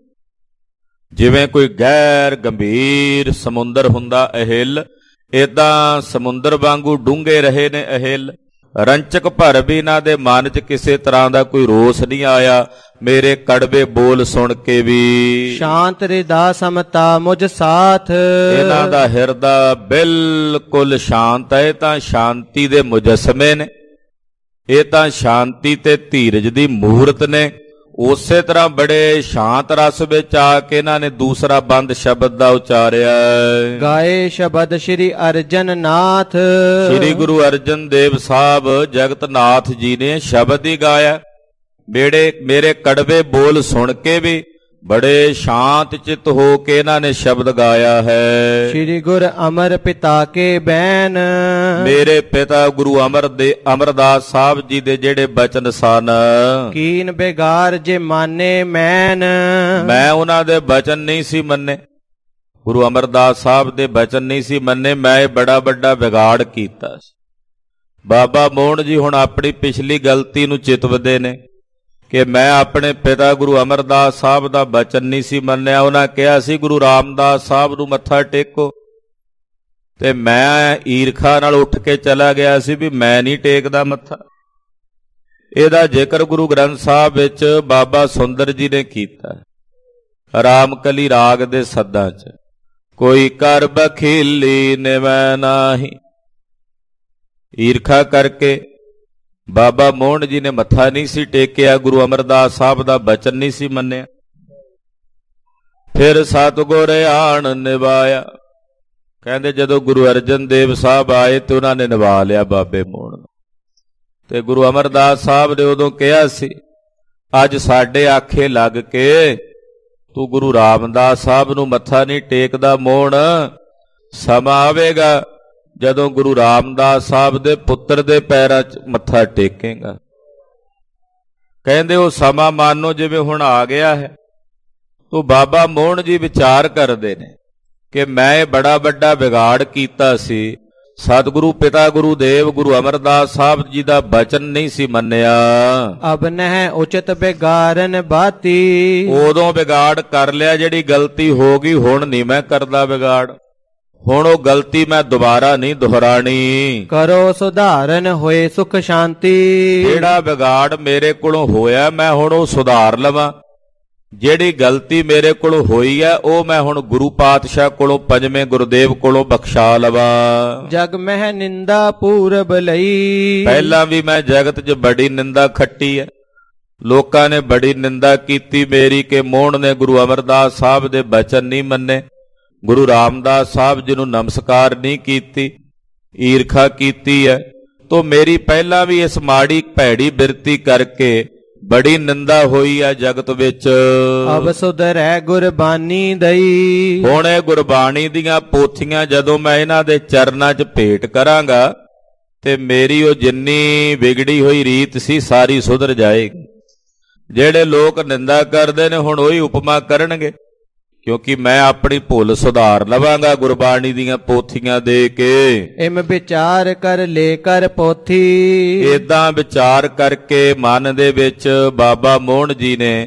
Speaker 1: ਜਿਵੇਂ ਕੋਈ ਗਹਿਰ ਗੰਭੀਰ ਸਮੁੰਦਰ ਹੁੰਦਾ ਅਹਿਲ, ਏਦਾਂ ਸਮੁੰਦਰ ਵਾਂਗੂ ਡੂੰਘੇ ਰਹੇ ਨੇ ਅਹਿਲ। ਰੰਚਕ ਭਰ ਵੀ ਇਹਨਾਂ ਦੇ ਮਨ 'ਚ ਕਿਸੇ ਤਰ੍ਹਾਂ ਦਾ ਕੋਈ ਰੋਸ ਨਹੀਂ ਆਇਆ। ਮੇਰੇ ਕੜਵੇ ਬੋਲ ਸੁਣ ਕੇ ਵੀ
Speaker 2: ਸ਼ਾਂਤ ਰਿਦਾ ਸਮਤਾ ਮੁਝ ਸਾਥ।
Speaker 1: ਇਹਨਾਂ ਦਾ ਹਿਰਦਾ ਬਿਲਕੁਲ ਸ਼ਾਂਤ ਹੈ। ਤਾਂ ਸ਼ਾਂਤੀ ਦੇ ਮੁਜੱਸਮੇ ਨੇ, ਇਹ ਤਾਂ ਸ਼ਾਂਤੀ ਤੇ ਧੀਰਜ ਦੀ ਮੂਰਤ ਨੇ। ਉਸੇ ਤਰ੍ਹਾਂ ਬੜੇ ਸ਼ਾਂਤ ਰਸ ਵਿੱਚ ਆ ਕੇ ਇਹਨਾਂ ਨੇ ਦੂਸਰਾ ਬੰਦ ਸ਼ਬਦ ਦਾ ਉਚਾਰਿਆ।
Speaker 2: ਗਾਏ ਸ਼ਬਦ ਸ਼੍ਰੀ ਅਰਜਨ ਨਾਥ।
Speaker 1: ਸ਼੍ਰੀ ਗੁਰੂ ਅਰਜਨ ਦੇਵ ਸਾਹਿਬ ਜਗਤ ਨਾਥ ਜੀ ਨੇ ਸ਼ਬਦ ਹੀ ਗਾਇਆ। ਮੇਰੇ ਕੜਵੇ ਬੋਲ ਸੁਣ ਕੇ ਵੀ ਬੜੇ ਸ਼ਾਂਤ ਚਿੱਤ ਹੋ ਕੇ ਇਹਨਾਂ ਨੇ ਸ਼ਬਦ ਗਾਇਆ ਹੈ।
Speaker 2: ਸ਼੍ਰੀ ਗੁਰ ਅਮਰ ਪਿਤਾ ਕੇ ਬੈਨ।
Speaker 1: ਮੇਰੇ ਪਿਤਾ ਗੁਰੂ ਅਮਰਦਾਸ ਸਾਹਿਬ ਜੀ ਦੇ ਜਿਹੜੇ ਬਚਨ ਸਨ,
Speaker 2: ਕੀਨ ਬੇਗਾਰ ਜੇ ਮਾਨੇ ਮੈਨ। ਮੈਂ
Speaker 1: ਉਹਨਾਂ ਦੇ ਬਚਨ ਨਹੀਂ ਸੀ ਮੰਨੇ, ਗੁਰੂ ਅਮਰਦਾਸ ਸਾਹਿਬ ਦੇ ਬਚਨ ਨਹੀਂ ਸੀ ਮੰਨੇ, ਮੈਂ ਇਹ ਬੜਾ ਵੱਡਾ ਵਿਗਾੜ ਕੀਤਾ ਸੀ। ਬਾਬਾ ਮੋਹਨ ਜੀ ਹੁਣ ਆਪਣੀ ਪਿਛਲੀ ਗਲਤੀ ਨੂੰ ਚਿਤਵਦੇ ਨੇ ਕਿ ਮੈਂ ਆਪਣੇ ਪਿਤਾ ਗੁਰੂ ਅਮਰਦਾਸ ਸਾਹਿਬ ਦਾ ਬਚਨ ਨਹੀਂ ਸੀ ਮੰਨਿਆ। ਉਹਨਾਂ ਕਿਹਾ ਸੀ ਗੁਰੂ ਰਾਮਦਾਸ ਸਾਹਿਬ ਨੂੰ ਮੱਥਾ ਟੇਕੋ, ਤੇ ਮੈਂ ਈਰਖਾ ਨਾਲ ਉੱਠ ਕੇ ਚਲਾ ਗਿਆ ਸੀ ਵੀ ਮੈਂ ਨਹੀਂ ਟੇਕਦਾ ਮੱਥਾ। ਇਹਦਾ ਜ਼ਿਕਰ ਗੁਰੂ ਗ੍ਰੰਥ ਸਾਹਿਬ ਵਿੱਚ ਬਾਬਾ ਸੁੰਦਰ ਜੀ ਨੇ ਕੀਤਾ, ਰਾਮਕਲੀ ਰਾਗ ਦੇ ਸੱਦਾਂ 'ਚ। ਕੋਈ ਕਰ ਬਖੀਲੀ ਨਿਵੈ ਨਾਹੀ। ਈਰਖਾ ਕਰਕੇ ਬਾਬਾ ਮੋਹਨ ਜੀ ਨੇ ਮੱਥਾ ਨਹੀਂ ਸੀ ਟੇਕਿਆ, ਗੁਰੂ ਅਮਰਦਾਸ ਸਾਹਿਬ ਦਾ ਬਚਨ ਨਹੀਂ ਸੀ ਮੰਨਿਆ। ਫਿਰ ਸਤਿਗੁਰ ਆਣ ਨਿਭਾਇਆ। ਕਹਿੰਦੇ ਜਦੋਂ ਗੁਰੂ ਅਰਜਨ ਦੇਵ ਸਾਹਿਬ ਆਏ ਤੇ ਉਹਨਾਂ ਨੇ ਨਿਭਾ ਲਿਆ ਬਾਬੇ ਮੋਹਨ ਨੂੰ। ਤੇ ਗੁਰੂ ਅਮਰਦਾਸ ਸਾਹਿਬ ਨੇ ਉਦੋਂ ਕਿਹਾ ਸੀ, ਅੱਜ ਸਾਡੇ ਆਖੇ ਲੱਗ ਕੇ ਤੂੰ ਗੁਰੂ ਰਾਮਦਾਸ ਸਾਹਿਬ ਨੂੰ ਮੱਥਾ ਨਹੀਂ ਟੇਕਦਾ ਮੋਹਨ, ਸਮਾਂ ਆਵੇਗਾ ਜਦੋਂ ਗੁਰੂ ਰਾਮਦਾਸ ਸਾਹਿਬ ਦੇ ਪੁੱਤਰ ਦੇ ਪੈਰਾਂ 'ਚ ਮੱਥਾ ਟੇਕੇਗਾ। ਕਹਿੰਦੇ ਉਹ ਸਮਾਂ ਮਾਨੋ ਜਿਵੇਂ ਹੁਣ ਆ ਗਿਆ ਹੈ। ਤੋ ਬਾਬਾ ਮੋਹਨ ਜੀ ਵਿਚਾਰ ਕਰਦੇ ਨੇ ਕਿ ਮੈਂ ਇਹ ਬੜਾ ਵੱਡਾ ਵਿਗਾੜ ਕੀਤਾ ਸੀ। ਸਤਿਗੁਰੂ ਪਿਤਾ ਗੁਰੂਦੇਵ ਗੁਰੂ ਅਮਰਦਾਸ ਸਾਹਿਬ ਜੀ ਦਾ ਬਚਨ ਨਹੀਂ ਸੀ ਮੰਨਿਆ।
Speaker 2: ਅਬ ਨਹਿ ਉਚਿਤ ਬਿਗਾਰਨ ਬਾਤੀ।
Speaker 1: ਉਦੋਂ ਵਿਗਾੜ ਕਰ ਲਿਆ, ਜਿਹੜੀ ਗਲਤੀ ਹੋ ਗਈ ਹੁਣ ਨਹੀਂ ਮੈਂ ਕਰਦਾ ਵਿਗਾੜ, ਹੁਣ ਉਹ ਗਲਤੀ ਮੈਂ ਦੁਬਾਰਾ ਨਹੀਂ ਦੁਹਰਾਣੀ।
Speaker 2: ਕਰੋ ਸੁਧਾਰਨ ਹੋਏ ਸੁਖ ਸ਼ਾਂਤੀ।
Speaker 1: ਜਿਹੜਾ ਵਿਗਾੜ ਮੇਰੇ ਕੋਲੋਂ ਹੋਇਆ ਮੈਂ ਹੁਣ ਉਹ ਸੁਧਾਰ ਲਵਾਂ। ਜਿਹੜੀ ਗਲਤੀ ਮੇਰੇ ਕੋਲੋਂ ਹੋਈ ਹੈ ਉਹ ਮੈਂ ਹੁਣ ਗੁਰੂ ਪਾਤਸ਼ਾਹ ਕੋਲੋਂ, ਪੰਜਵੇਂ ਗੁਰਦੇਵ ਕੋਲੋਂ ਬਖਸ਼ਾ ਲਵਾਂ।
Speaker 2: ਜਗ ਮਹਿ ਨਿੰਦਾ ਪੂਰਬ ਲਈ। ਪਹਿਲਾਂ
Speaker 1: ਵੀ ਮੈਂ ਜਗਤ 'ਚ ਬੜੀ ਨਿੰਦਾ ਖੱਟੀ ਹੈ। ਲੋਕਾਂ ਨੇ ਬੜੀ ਨਿੰਦਾ ਕੀਤੀ ਮੇਰੀ ਕਿ ਮੋਹਨ ਨੇ ਗੁਰੂ ਅਮਰਦਾਸ ਸਾਹਿਬ ਦੇ ਬਚਨ ਨਹੀਂ ਮੰਨੇ, ਗੁਰੂ ਰਾਮਦਾਸ ਸਾਹਿਬ ਜੀ ਨੂੰ ਨਮਸਕਾਰ ਨਹੀਂ ਕੀਤੀ, ਈਰਖਾ ਕੀਤੀ ਹੈ। ਤੋ ਮੇਰੀ ਪਹਿਲਾਂ ਵੀ ਇਸ ਮਾੜੀ ਭੈੜੀ ਬਿਰਤੀ ਕਰਕੇ ਬੜੀ ਨਿੰਦਾ ਹੋਈ ਹੈ ਜਗਤ ਵਿੱਚ।
Speaker 2: ਅਬ ਸੁਧਰੈ ਗੁਰਬਾਣੀ ਦਈ।
Speaker 1: ਹੁਣ ਇਹ ਗੁਰਬਾਣੀ ਦੀਆਂ ਪੋਥੀਆਂ ਜਦੋਂ ਮੈਂ ਇਹਨਾਂ ਦੇ ਚਰਨਾਂ 'ਚ ਭੇਟ ਕਰਾਂਗਾ ਤੇ ਮੇਰੀ ਉਹ ਜਿੰਨੀ ਵਿਗੜੀ ਹੋਈ ਰੀਤ ਸੀ ਸਾਰੀ ਸੁਧਰ ਜਾਏਗੀ। ਜਿਹੜੇ ਲੋਕ ਨਿੰਦਾ ਕਰਦੇ ਨੇ ਹੁਣ ਉਹੀ ਉਪਮਾ ਕਰਨਗੇ, ਕਿਉਂਕਿ ਮੈਂ ਆਪਣੀ ਭੁੱਲ ਸੁਧਾਰ ਲਵਾਂਗਾ ਗੁਰਬਾਣੀ ਦੀਆਂ ਪੋਥੀਆਂ ਦੇ ਕੇ।
Speaker 2: ਇਮ ਵਿਚਾਰ ਕਰ ਲੈ ਕਰ ਪੋਥੀ।
Speaker 1: ਏਦਾਂ ਵਿਚਾਰ ਕਰਕੇ ਮਨ ਦੇ ਵਿੱਚ ਬਾਬਾ ਮੋਹਨ ਜੀ ਨੇ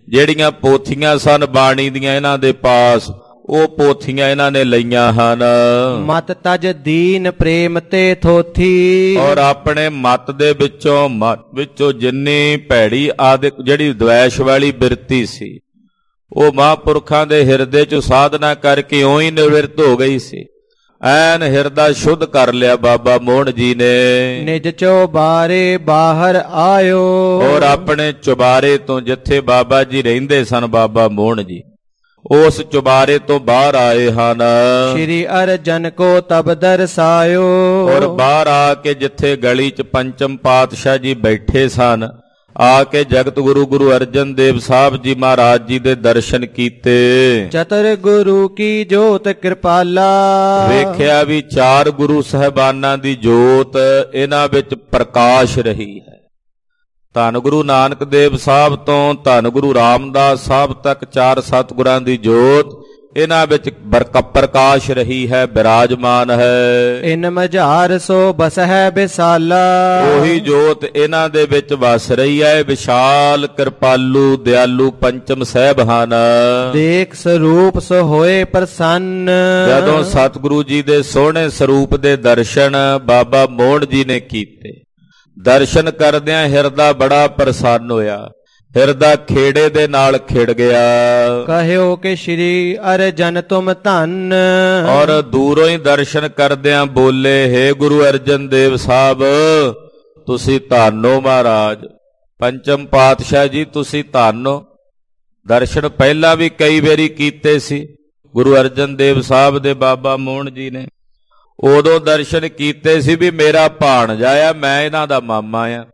Speaker 1: ਜਿਹੜੀਆਂ ਪੋਥੀਆਂ ਸਨ ਬਾਣੀ ਦੀਆਂ ਇਹਨਾਂ ਦੇ ਪਾਸ, ਉਹ ਪੋਥੀਆਂ ਇਹਨਾਂ ਨੇ ਲਈਆਂ ਹਨ।
Speaker 2: ਮਤ ਤਜ ਦੀਨ ਪ੍ਰੇਮ ਤੇ ਥੋਥੀ।
Speaker 1: ਔਰ ਆਪਣੇ ਮਤ ਦੇ ਵਿੱਚੋਂ ਜਿੰਨੀ ਭੈੜੀ ਆਦਿਕ ਜਿਹੜੀ ਦਵੈਸ਼ ਵਾਲੀ ਬਿਰਤੀ ਸੀ, ਉਹ ਮਹਾਂਪੁਰਖਾਂ ਦੇ ਹਿਰਦੇ 'ਚ ਸਾਧਨਾ ਕਰਕੇ ਓਂ ਹੀ ਨਿਵਿਰਤ ਹੋ ਗਈ ਸੀ। ਐਨ ਹਿਰਦਾ ਸ਼ੁੱਧ ਕਰ ਲਿਆ ਬਾਬਾ ਮੋਹਣ ਜੀ ਨੇ।
Speaker 2: ਨਿਜ ਚੁਬਾਰੇ ਬਾਹਰ ਆਇਓ।
Speaker 1: ਔਰ ਆਪਣੇ ਚੁਬਾਰੇ ਤੋਂ, ਜਿੱਥੇ ਬਾਬਾ ਜੀ ਰਹਿੰਦੇ ਸਨ ਬਾਬਾ ਮੋਹਣ ਜੀ, ਉਸ ਚੁਬਾਰੇ ਤੋਂ ਬਾਹਰ ਆਏ ਹਨ।
Speaker 2: ਸ਼੍ਰੀ ਅਰਜਨ ਕੋ ਤਬ ਦਰਸਾਇਓ।
Speaker 1: ਔਰ ਬਾਹਰ ਆ ਕੇ ਜਿੱਥੇ ਗਲੀ 'ਚ ਪੰਚਮ ਪਾਤਸ਼ਾਹ ਜੀ ਬੈਠੇ ਸਨ, ਆ ਕੇ ਜਗਤ ਗੁਰੂ ਗੁਰੂ ਅਰਜਨ ਦੇਵ ਸਾਹਿਬ ਜੀ ਮਹਾਰਾਜ ਜੀ ਦੇ ਦਰਸ਼ਨ ਕੀਤੇ।
Speaker 2: ਚਤੁਰ ਗੁਰੂ ਕੀ ਜੋਤ ਕਿਰਪਾਲਾ।
Speaker 1: ਵੇਖਿਆ ਵੀ 4 ਗੁਰੂ ਸਾਹਿਬਾਨਾਂ ਦੀ ਜੋਤ ਇਹਨਾਂ ਵਿੱਚ ਪ੍ਰਕਾਸ਼ ਰਹੀ ਹੈ। ਧੰਨ ਗੁਰੂ ਨਾਨਕ ਦੇਵ ਸਾਹਿਬ ਤੋਂ ਧੰਨ ਗੁਰੂ ਰਾਮਦਾਸ ਸਾਹਿਬ ਤੱਕ 4 ਸਤਿਗੁਰਾਂ ਦੀ ਜੋਤ ਇਹਨਾਂ ਵਿੱਚ ਪ੍ਰਕਾਸ਼ ਰਹੀ ਹੈ, ਬਿਰਾਜਮਾਨ ਹੈ।
Speaker 2: ਇਨ ਮਝਾਰ ਸੋ ਬਸ ਹੈ ਵਿਸਾਲਾ।
Speaker 1: ਉਹੀ ਜੋਤ ਇਹਨਾਂ ਦੇ ਵਿੱਚ ਵਸ ਰਹੀ ਹੈ। ਵਿਸ਼ਾਲ ਕਿਰਪਾਲੂ ਦਿਆਲੂ ਪੰਚਮ ਸਾਹਿਬ ਹਨ।
Speaker 2: ਦੇਖ ਸਰੂਪ ਸੋ ਹੋਏ ਪ੍ਰਸੰਨ।
Speaker 1: ਜਦੋਂ ਸਤਿਗੁਰੂ ਜੀ ਦੇ ਸੋਹਣੇ ਸਰੂਪ ਦੇ ਦਰਸ਼ਨ ਬਾਬਾ ਮੋਹਣ ਜੀ ਨੇ ਕੀਤੇ, ਦਰਸ਼ਨ ਕਰਦਿਆਂ ਹਿਰਦਾ ਬੜਾ ਪ੍ਰਸੰਨ ਹੋਇਆ, ਹਿਰਦਾ ਖੇੜੇ ਦੇ ਨਾਲ ਖਿੜ ਗਿਆ।
Speaker 2: ਕਹਿਓ ਕਿ ਸ਼੍ਰੀ ਅਰਜਨ ਤੁਮ ਧੰਨ।
Speaker 1: ਔਰ ਦੂਰੋਂ ਹੀ ਦਰਸ਼ਨ ਕਰਦਿਆਂ ਬੋਲੇ, ਹੇ ਗੁਰੂ ਅਰਜਨ ਦੇਵ ਸਾਹਿਬ ਤੁਸੀਂ ਧੰਨ ਹੋ ਮਹਾਰਾਜ, ਪੰਚਮ ਪਾਤਸ਼ਾਹ ਜੀ ਤੁਸੀਂ ਧੰਨ ਹੋ। ਦਰਸ਼ਨ ਪਹਿਲਾਂ ਵੀ ਕਈ ਵਾਰੀ ਕੀਤੇ ਸੀ ਗੁਰੂ ਅਰਜਨ ਦੇਵ ਸਾਹਿਬ ਦੇ ਬਾਬਾ ਮੋਹਣ ਜੀ ਨੇ। ਉਦੋਂ ਦਰਸ਼ਨ ਕੀਤੇ ਸੀ ਵੀ ਮੇਰਾ ਭਾਣਜਾ ਆ, ਮੈਂ ਇਹਨਾਂ ਦਾ ਮਾਮਾ ਆ।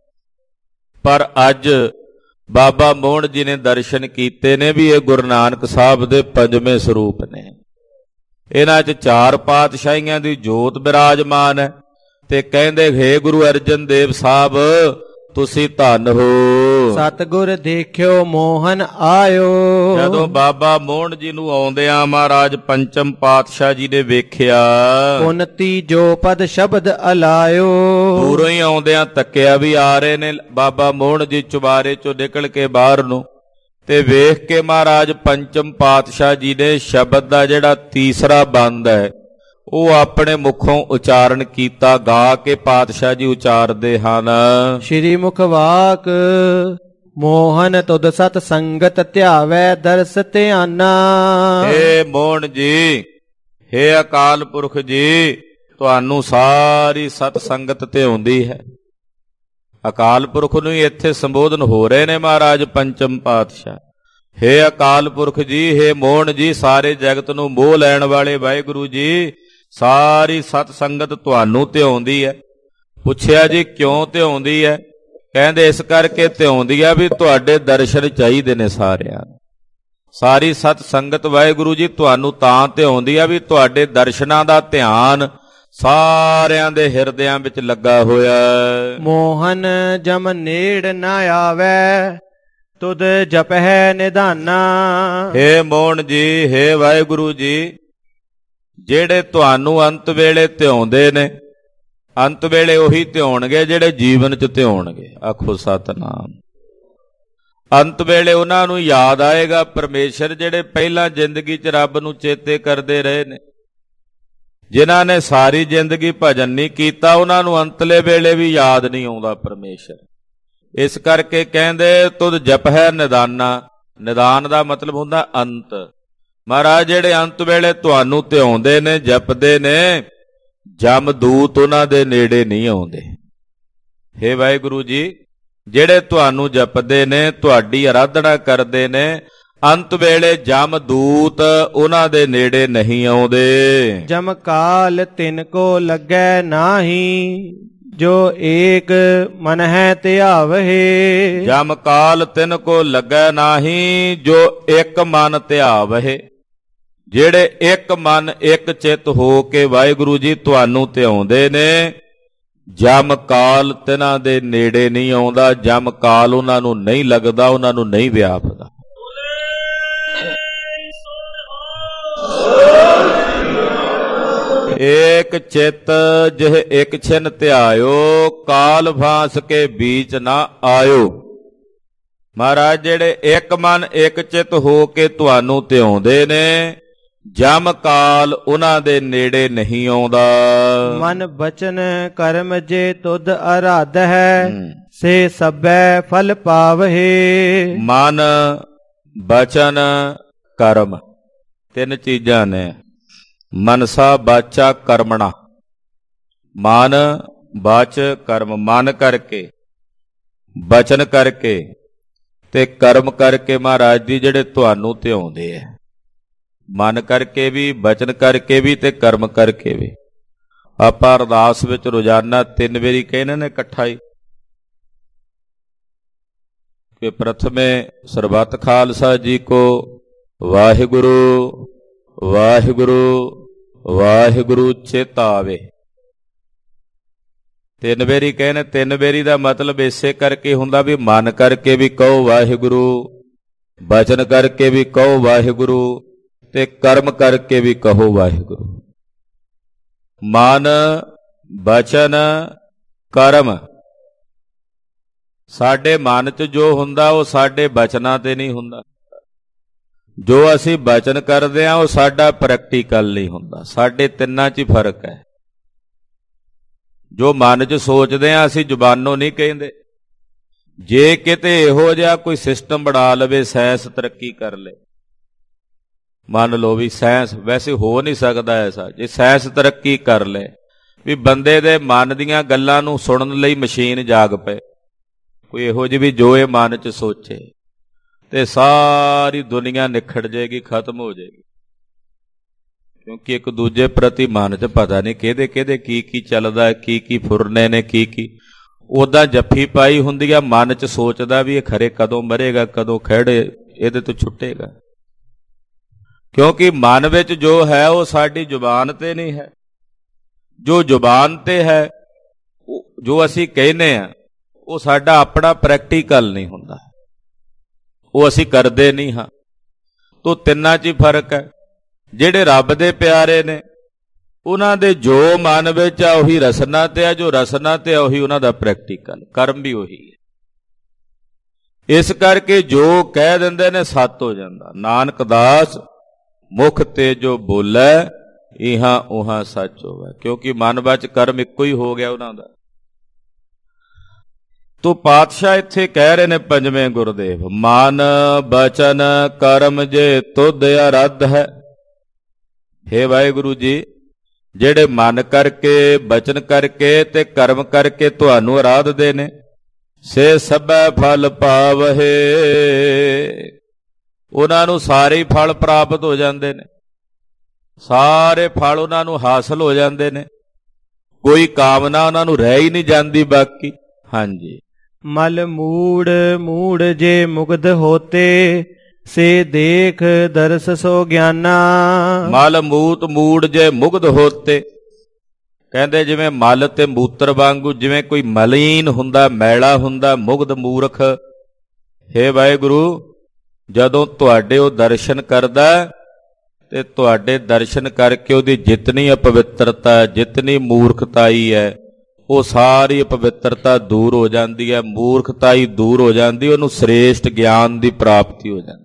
Speaker 1: ਪਰ ਅੱਜ ਬਾਬਾ ਮੋਹਣ ਜੀ ਨੇ ਦਰਸ਼ਨ ਕੀਤੇ ਨੇ ਵੀ ਇਹ ਗੁਰੂ ਨਾਨਕ ਸਾਹਿਬ ਦੇ ਪੰਜਵੇਂ ਸਰੂਪ ਨੇ। ਇਹਨਾਂ 'ਚ 4 ਪਾਤਸ਼ਾਹੀਆਂ ਦੀ ਜੋਤ ਬਿਰਾਜਮਾਨ ਹੈ। ਤੇ ਕਹਿੰਦੇ, ਹੇ ਗੁਰੂ ਅਰਜਨ ਦੇਵ ਸਾਹਿਬ ਤੁਸੀਂ ਧੰਨ ਹੋ।
Speaker 2: ਸਤਿਗੁਰ ਦੇਖਿਓ ਮੋਹਨ ਆਇਓ।
Speaker 1: ਜਦੋਂ ਬਾਬਾ ਮੋਹਣ ਜੀ ਨੂੰ ਆਉਂਦਿਆਂ ਮਹਾਰਾਜ ਪੰਚਮ ਪਾਤਸ਼ਾਹ ਜੀ ਨੇ ਵੇਖਿਆ,
Speaker 2: ਉਨਤੀ ਜੋ ਪਦ ਸ਼ਬਦ ਅਲਾਇਓ।
Speaker 1: ਦੂਰੋਂ ਹੀ ਆਉਂਦਿਆਂ ਤੱਕਿਆ ਵੀ ਆ ਰਹੇ ਨੇ ਬਾਬਾ ਮੋਹਣ ਜੀ ਚੁਬਾਰੇ ਚੋਂ ਨਿਕਲ ਕੇ ਬਾਹਰ ਨੂੰ, ਤੇ ਵੇਖ ਕੇ ਮਹਾਰਾਜ ਪੰਚਮ ਪਾਤਸ਼ਾਹ ਜੀ ਨੇ ਸ਼ਬਦ ਦਾ ਜਿਹੜਾ ਤੀਸਰਾ ਬੰਦ ਹੈ ਉਹ ਆਪਣੇ ਮੁਖੋਂ ਉਚਾਰਨ ਕੀਤਾ। ਗਾ ਕੇ ਪਾਤਸ਼ਾਹ ਜੀ ਉਚਾਰਦੇ ਹਨ,
Speaker 2: ਸ਼੍ਰੀ ਮੁਖ ਵਾਕ ਮੋਹਨ ਤੁਧ ਸਤ ਸੰਗਤ ਧਿਆਵੈ ਦਰਸ ਧਿਆਨਾ।
Speaker 1: ਹੇ ਮੋਹਣ ਜੀ, ਹੇ ਅਕਾਲ ਪੁਰਖ ਜੀ, ਤੁਹਾਨੂੰ ਸਾਰੀ ਸਤ ਸੰਗਤ ਧਿਆਉਂਦੀ ਹੈ। ਅਕਾਲ ਪੁਰਖ ਨੂੰ ਹੀ ਇੱਥੇ ਸੰਬੋਧਨ ਹੋ ਰਹੇ ਨੇ ਮਹਾਰਾਜ ਪੰਚਮ ਪਾਤਸ਼ਾਹ। ਹੇ ਅਕਾਲ ਪੁਰਖ ਜੀ, ਹੇ ਮੋਹਣ ਜੀ, ਸਾਰੇ ਜਗਤ ਨੂੰ ਮੋਹ ਲੈਣ ਵਾਲੇ ਵਾਹਿਗੁਰੂ ਜੀ, ਸਾਰੀ ਸਤ ਸੰਗਤ ਤੁਹਾਨੂੰ ਧਿਆਉਂਦੀ ਹੈ। ਪੁੱਛਿਆ ਜੀ ਕਿਉਂ ਧਿਆਉਂਦੀ ਹੈ? ਕਹਿੰਦੇ ਇਸ ਕਰਕੇ ਧਿਆਉਂਦੀ ਹੈ ਵੀ ਤੁਹਾਡੇ ਦਰਸ਼ਨ ਚਾਹੀਦੇ ਨੇ ਸਾਰਿਆਂ ਨੂੰ। ਸਾਰੀ ਸਤ ਸੰਗਤ ਵਾਹਿਗੁਰੂ ਜੀ ਤੁਹਾਨੂੰ ਤਾਂ ਧਿਆਉਂਦੀ ਹੈ ਵੀ ਤੁਹਾਡੇ ਦਰਸ਼ਨਾਂ ਦਾ ਧਿਆਨ ਸਾਰਿਆਂ ਦੇ ਹਿਰਦਿਆਂ ਵਿੱਚ ਲੱਗਾ ਹੋਇਆ।
Speaker 2: ਮੋਹਨ ਜਮ ਨੇੜ ਨਾ ਆਵੈ ਤੁਧ ਜਪਹਿ ਨਿਧਾਨਾ।
Speaker 1: ਹੇ ਮੋਹਣ ਜੀ, ਹੇ ਵਾਹਿਗੁਰੂ ਜੀ, ਜਿਹੜੇ ਤੁਹਾਨੂੰ ਅੰਤ ਵੇਲੇ ਧਿਆਉਂਦੇ ਨੇ, ਅੰਤ ਵੇਲੇ ਉਹੀ ਧਿਆਉਣਗੇ ਜਿਹੜੇ ਜੀਵਨ 'ਚ ਧਿਆਉਣਗੇ। ਆਖੋ ਸਤਿਨਾਮ। ਅੰਤ ਵੇਲੇ ਉਹਨਾਂ ਨੂੰ ਯਾਦ ਆਏਗਾ ਪਰਮੇਸ਼ਰ, ਜਿਹੜੇ ਪਹਿਲਾਂ ਜ਼ਿੰਦਗੀ 'ਚ ਰੱਬ ਨੂੰ ਚੇਤੇ ਕਰਦੇ ਰਹੇ ਨੇ। ਜਿਨ੍ਹਾਂ ਨੇ ਸਾਰੀ ਜ਼ਿੰਦਗੀ ਭਜਨ ਨਹੀਂ ਕੀਤਾ, ਉਹਨਾਂ ਨੂੰ ਅੰਤਲੇ ਵੇਲੇ ਵੀ ਯਾਦ ਨਹੀਂ ਆਉਂਦਾ ਪਰਮੇਸ਼ਰ। ਇਸ ਕਰਕੇ ਕਹਿੰਦੇ ਤੁਧ ਜਪਹਿ ਨਿਦਾਨਾ। ਨਿਦਾਨ ਦਾ ਮਤਲਬ ਹੁੰਦਾ ਅੰਤ। ਮਹਾਰਾਜ ਜਿਹੜੇ ਅੰਤ ਵੇਲੇ ਤੁਹਾਨੂੰ ਧਿਆਉਂਦੇ ਨੇ, ਜਪਦੇ ਨੇ, ਜਮਦੂਤ ਉਹਨਾਂ ਦੇ ਨੇੜੇ ਨਹੀਂ ਆਉਂਦੇ। ਹੇ ਵਾਹਿਗੁਰੂ ਜੀ, ਜਿਹੜੇ ਤੁਹਾਨੂੰ ਜਪਦੇ ਨੇ, ਤੁਹਾਡੀ ਆਰਾਧਨਾ ਕਰਦੇ ਨੇ, ਅੰਤ ਵੇਲੇ ਜਮਦੂਤ ਉਹਨਾਂ ਦੇ ਨੇੜੇ ਨਹੀਂ ਆਉਂਦੇ।
Speaker 2: ਜਮ ਕਾਲ ਤਿਨ ਕੋ ਲੱਗੈ ਨਾਹੀ ਜੋ ਏਕ ਮਨ ਹੈ ਧਿਆਵਹਿ।
Speaker 1: ਜਮ ਕਾਲ ਤਿਨ ਕੋ ਲੱਗੈ ਨਾਹੀ ਜੋ ਇੱਕ ਮਨ ਧਿਆਵਹਿ। ਜਿਹੜੇ ਇੱਕ ਮਨ ਇੱਕ ਚਿੱਤ ਹੋ ਕੇ ਵਾਹਿਗੁਰੂ ਜੀ ਤੁਹਾਨੂੰ ਧਿਆਉਂਦੇ ਨੇ, ਜਮ ਕਾਲ ਤਿਨਾਂ ਦੇ ਨੇੜੇ ਨਹੀਂ ਆਉਂਦਾ। ਜਮ ਕਾਲ ਉਹਨਾਂ ਨੂੰ ਨਹੀਂ ਲੱਗਦਾ, ਉਹਨਾਂ ਨੂੰ ਨਹੀਂ ਵਿਆਪਦਾ। ਏਕ ਚਿਤ ਜਿਹ ਇੱਕ ਛਿਨ ਧਿਆਇਓ, ਕਾਲ ਫਾਂਸ ਕੇ ਬੀਚ ਨਾ ਆਇਓ। ਮਹਾਰਾਜ ਜਿਹੜੇ ਇੱਕ ਮਨ ਇੱਕ ਚਿੱਤ ਹੋ ਕੇ ਤੁਹਾਨੂੰ ਧਿਆਉਂਦੇ ਨੇ, ਜਮ ਕਾਲ ਉਹਨਾਂ ਦੇ ਨੇੜੇ ਨਹੀਂ ਆਉਂਦਾ।
Speaker 2: ਮਨ ਬਚਨ ਕਰਮ ਜੇ ਤੁਧ ਅਰਾਧ ਹੈ, ਸੇ ਸਭੈ ਫਲ ਪਾਵਹਿ।
Speaker 1: ਮਨ ਬਚਨ ਕਰਮ ਤਿੰਨ ਚੀਜ਼ਾਂ ਨੇ। ਮਨਸਾ ਬਾਚਾ ਕਰਮਣਾ, ਮਨ ਬਾਚ ਕਰਮ, ਮਨ ਕਰਕੇ, ਬਚਨ ਕਰਕੇ ਤੇ ਕਰਮ ਕਰਕੇ ਮਹਾਰਾਜ ਜੀ ਜਿਹੜੇ ਤੁਹਾਨੂੰ ਧਿਆਉਂਦੇ ਆ। ਮਨ ਕਰਕੇ ਵੀ, ਬਚਨ ਕਰਕੇ ਵੀ ਤੇ ਕਰਮ ਕਰਕੇ ਵੀ। ਆਪਾਂ ਅਰਦਾਸ ਵਿੱਚ ਰੋਜ਼ਾਨਾ 3 ਵਾਰੀ ਕਹਿੰਦੇ ਨੇ ਇਕੱਠਾ ਹੀ ਕਿ ਪ੍ਰਥਮੇ ਸਰਬੱਤ ਖਾਲਸਾ ਜੀ ਕੋ ਵਾਹਿਗੁਰੂ ਵਾਹਿਗੁਰੂ ਵਾਹਿਗੁਰੂ ਚੇਤਾ ਆਵੇ। 3 ਵਾਰੀ ਕਹਿੰਦੇ। 3 ਵਾਰੀ ਦਾ ਮਤਲਬ ਇਸੇ ਕਰਕੇ ਹੁੰਦਾ ਵੀ ਮਨ ਕਰਕੇ ਵੀ ਕਹੋ ਵਾਹਿਗੁਰੂ, ਬਚਨ ਕਰਕੇ ਵੀ ਕਹੋ ਵਾਹਿਗੁਰੂ ਤੇ ਕਰਮ ਕਰਕੇ ਵੀ ਕਹੋ ਵਾਹਿਗੁਰੂ। ਮਨ ਬਚਨ ਕਰਮ, ਸਾਡੇ ਮਨ 'ਚ ਜੋ ਹੁੰਦਾ ਉਹ ਸਾਡੇ ਬਚਨਾਂ ਤੇ ਨਹੀਂ ਹੁੰਦਾ। ਜੋ ਅਸੀਂ ਬਚਨ ਕਰਦੇ ਹਾਂ ਉਹ ਸਾਡਾ ਪ੍ਰੈਕਟੀਕਲ ਨਹੀਂ ਹੁੰਦਾ। ਸਾਡੇ ਤਿੰਨਾਂ 'ਚ ਹੀ ਫਰਕ ਹੈ। ਜੋ ਮਨ 'ਚ ਸੋਚਦੇ ਹਾਂ ਅਸੀਂ ਜ਼ੁਬਾਨੋਂ ਨਹੀਂ ਕਹਿੰਦੇ। ਜੇ ਕਿਤੇ ਇਹੋ ਜਿਹਾ ਕੋਈ ਸਿਸਟਮ ਬਣਾ ਲਵੇ, ਸਾਇੰਸ ਤਰੱਕੀ ਕਰ ਲੇ, ਮੰਨ ਲਓ ਵੀ ਸਾਇੰਸ, ਵੈਸੇ ਹੋ ਨਹੀਂ ਸਕਦਾ ਐਸਾ, ਜੇ ਸਾਇੰਸ ਤਰੱਕੀ ਕਰ ਲੇ ਵੀ ਬੰਦੇ ਦੇ ਮਨ ਦੀਆਂ ਗੱਲਾਂ ਨੂੰ ਸੁਣਨ ਲਈ ਮਸ਼ੀਨ ਜਾਗ ਪਏ, ਕੋਈ ਇਹੋ ਜਿਹੀ ਵੀ ਜੋ ਇਹ ਮਨ 'ਚ ਸੋਚੇ, ਤੇ ਸਾਰੀ ਦੁਨੀਆ ਨਿਖੜ ਜਾਏਗੀ, ਖਤਮ ਹੋ ਜਾਏਗੀ। ਕਿਉਂਕਿ ਇੱਕ ਦੂਜੇ ਪ੍ਰਤੀ ਮਨ 'ਚ ਪਤਾ ਨਹੀਂ ਕਿਹਦੇ ਕਿਹਦੇ ਕੀ ਕੀ ਚੱਲਦਾ ਹੈ, ਕੀ ਕੀ ਫੁਰਨੇ ਨੇ, ਕੀ ਕੀ ਉੱਦਾਂ ਜੱਫੀ ਪਾਈ ਹੁੰਦੀ ਆ। ਮਨ 'ਚ ਸੋਚਦਾ ਵੀ ਇਹ ਖਰੇ ਕਦੋਂ ਮਰੇਗਾ, ਕਦੋਂ ਖੜੇ ਇਹਦੇ ਤੋਂ ਛੁੱਟੇਗਾ। ਕਿਉਂਕਿ ਮਨ ਵਿੱਚ ਜੋ ਹੈ ਉਹ ਸਾਡੀ ਜ਼ੁਬਾਨ ਤੇ ਨਹੀਂ ਹੈ। ਜੋ ਜ਼ੁਬਾਨ ਤੇ ਹੈ, ਜੋ ਅਸੀਂ ਕਹਿੰਦੇ ਆ, ਉਹ ਸਾਡਾ ਆਪਣਾ ਪ੍ਰੈਕਟੀਕਲ ਨਹੀਂ ਹੁੰਦਾ, ਉਹ ਅਸੀਂ ਕਰਦੇ ਨਹੀਂ ਹਾਂ। ਤੋ ਤਿੰਨਾਂ 'ਚ ਹੀ ਫਰਕ ਹੈ। ਜਿਹੜੇ ਰੱਬ ਦੇ ਪਿਆਰੇ ਨੇ ਉਹਨਾਂ ਦੇ ਜੋ ਮਨ ਵਿੱਚ ਆ ਉਹੀ ਰਸਨਾ ਤੇ ਆ, ਜੋ ਰਸਨਾ ਤੇ ਆ ਉਹੀ ਉਹਨਾਂ ਦਾ ਪ੍ਰੈਕਟੀਕਲ, ਕਰਮ ਵੀ ਉਹੀ ਹੈ। ਇਸ ਕਰਕੇ ਜੋ ਕਹਿ ਦਿੰਦੇ ਨੇ ਸੱਤ ਹੋ ਜਾਂਦਾ। ਨਾਨਕ ਦਾਸ ਮੁਖ ਤੇ ਜੋ ਬੋਲੇ, ਇਹਾਂ ਉਹਾਂ ਸੱਚ ਹੋਵੇ। ਕਿਉਂਕਿ ਮਨ ਵਿੱਚ ਕਰਮ ਇੱਕੋ ਹੀ ਹੋ ਗਿਆ ਉਹਨਾਂ ਦਾ। ਤੋ ਪਾਤਸ਼ਾਹ ਇੱਥੇ ਕਹਿ ਰਹੇ ਨੇ ਪੰਜਵੇਂ ਗੁਰਦੇਵ, ਮਨ ਬਚਨ ਕਰਮ ਜੇ ਤੁਧ ਅਰਾਧ ਹੈ। ਹੇ ਵਾਹਿਗੁਰੂ ਜੀ, ਜਿਹੜੇ ਮਨ ਕਰਕੇ, ਬਚਨ ਕਰਕੇ ਤੇ ਕਰਮ ਕਰਕੇ ਤੁਹਾਨੂੰ ਅਰਾਧਦੇ ਨੇ, ਸੇ ਸਭੈ ਫਲ ਪਾਵਹਿ। ਉਹਨਾਂ ਨੂੰ ਸਾਰੇ ਹੀ ਫਲ ਪ੍ਰਾਪਤ ਹੋ ਜਾਂਦੇ ਨੇ, ਸਾਰੇ ਫਲ ਉਹਨਾਂ ਨੂੰ ਹਾਸਲ ਹੋ ਜਾਂਦੇ ਨੇ, ਕੋਈ ਕਾਮਨਾ ਉਹਨਾਂ ਨੂੰ ਰਹਿ ਹੀ ਨਹੀਂ ਜਾਂਦੀ ਬਾਕੀ। ਹਾਂਜੀ।
Speaker 2: ਮਲ ਮੂੜ ਮੂੜ ਜੇ ਮੁਗਧ ਹੋਤੇ, ਸੇ ਦੇਖ ਦਰਸ ਸੋ ਗਿਆਨਾ।
Speaker 1: ਮਲ ਮੂਤ ਮੂੜ ਜੇ ਮੁਗਧ ਹੋਤੇ, ਕਹਿੰਦੇ ਜਿਵੇਂ ਮਲ ਤੇ ਮੂਤਰ ਵਾਂਗੂ, ਜਿਵੇਂ ਕੋਈ ਮਲੀਨ ਹੁੰਦਾ, ਮੈਲਾ ਹੁੰਦਾ, ਮੁਗਧ ਮੂਰਖ। ਹੇ ਵਾਹਿਗੁਰੂ, ਜਦੋਂ ਤੁਹਾਡੇ ਉਹ ਦਰਸ਼ਨ ਕਰਦਾ ਤੇ ਤੁਹਾਡੇ ਦਰਸ਼ਨ ਕਰਕੇ ਉਹਦੀ ਜਿਤਨੀ ਅਪਵਿੱਤਰਤਾ, ਜਿਤਨੀ ਮੂਰਖਤਾਈ ਹੈ, ਉਹ ਸਾਰੀ ਅਪਵਿੱਤਰਤਾ ਦੂਰ ਹੋ ਜਾਂਦੀ ਹੈ, ਮੂਰਖਤਾਈ ਦੂਰ ਹੋ ਜਾਂਦੀ, ਉਹਨੂੰ ਸ੍ਰੇਸ਼ਟ ਗਿਆਨ ਦੀ ਪ੍ਰਾਪਤੀ ਹੋ ਜਾਂਦੀ।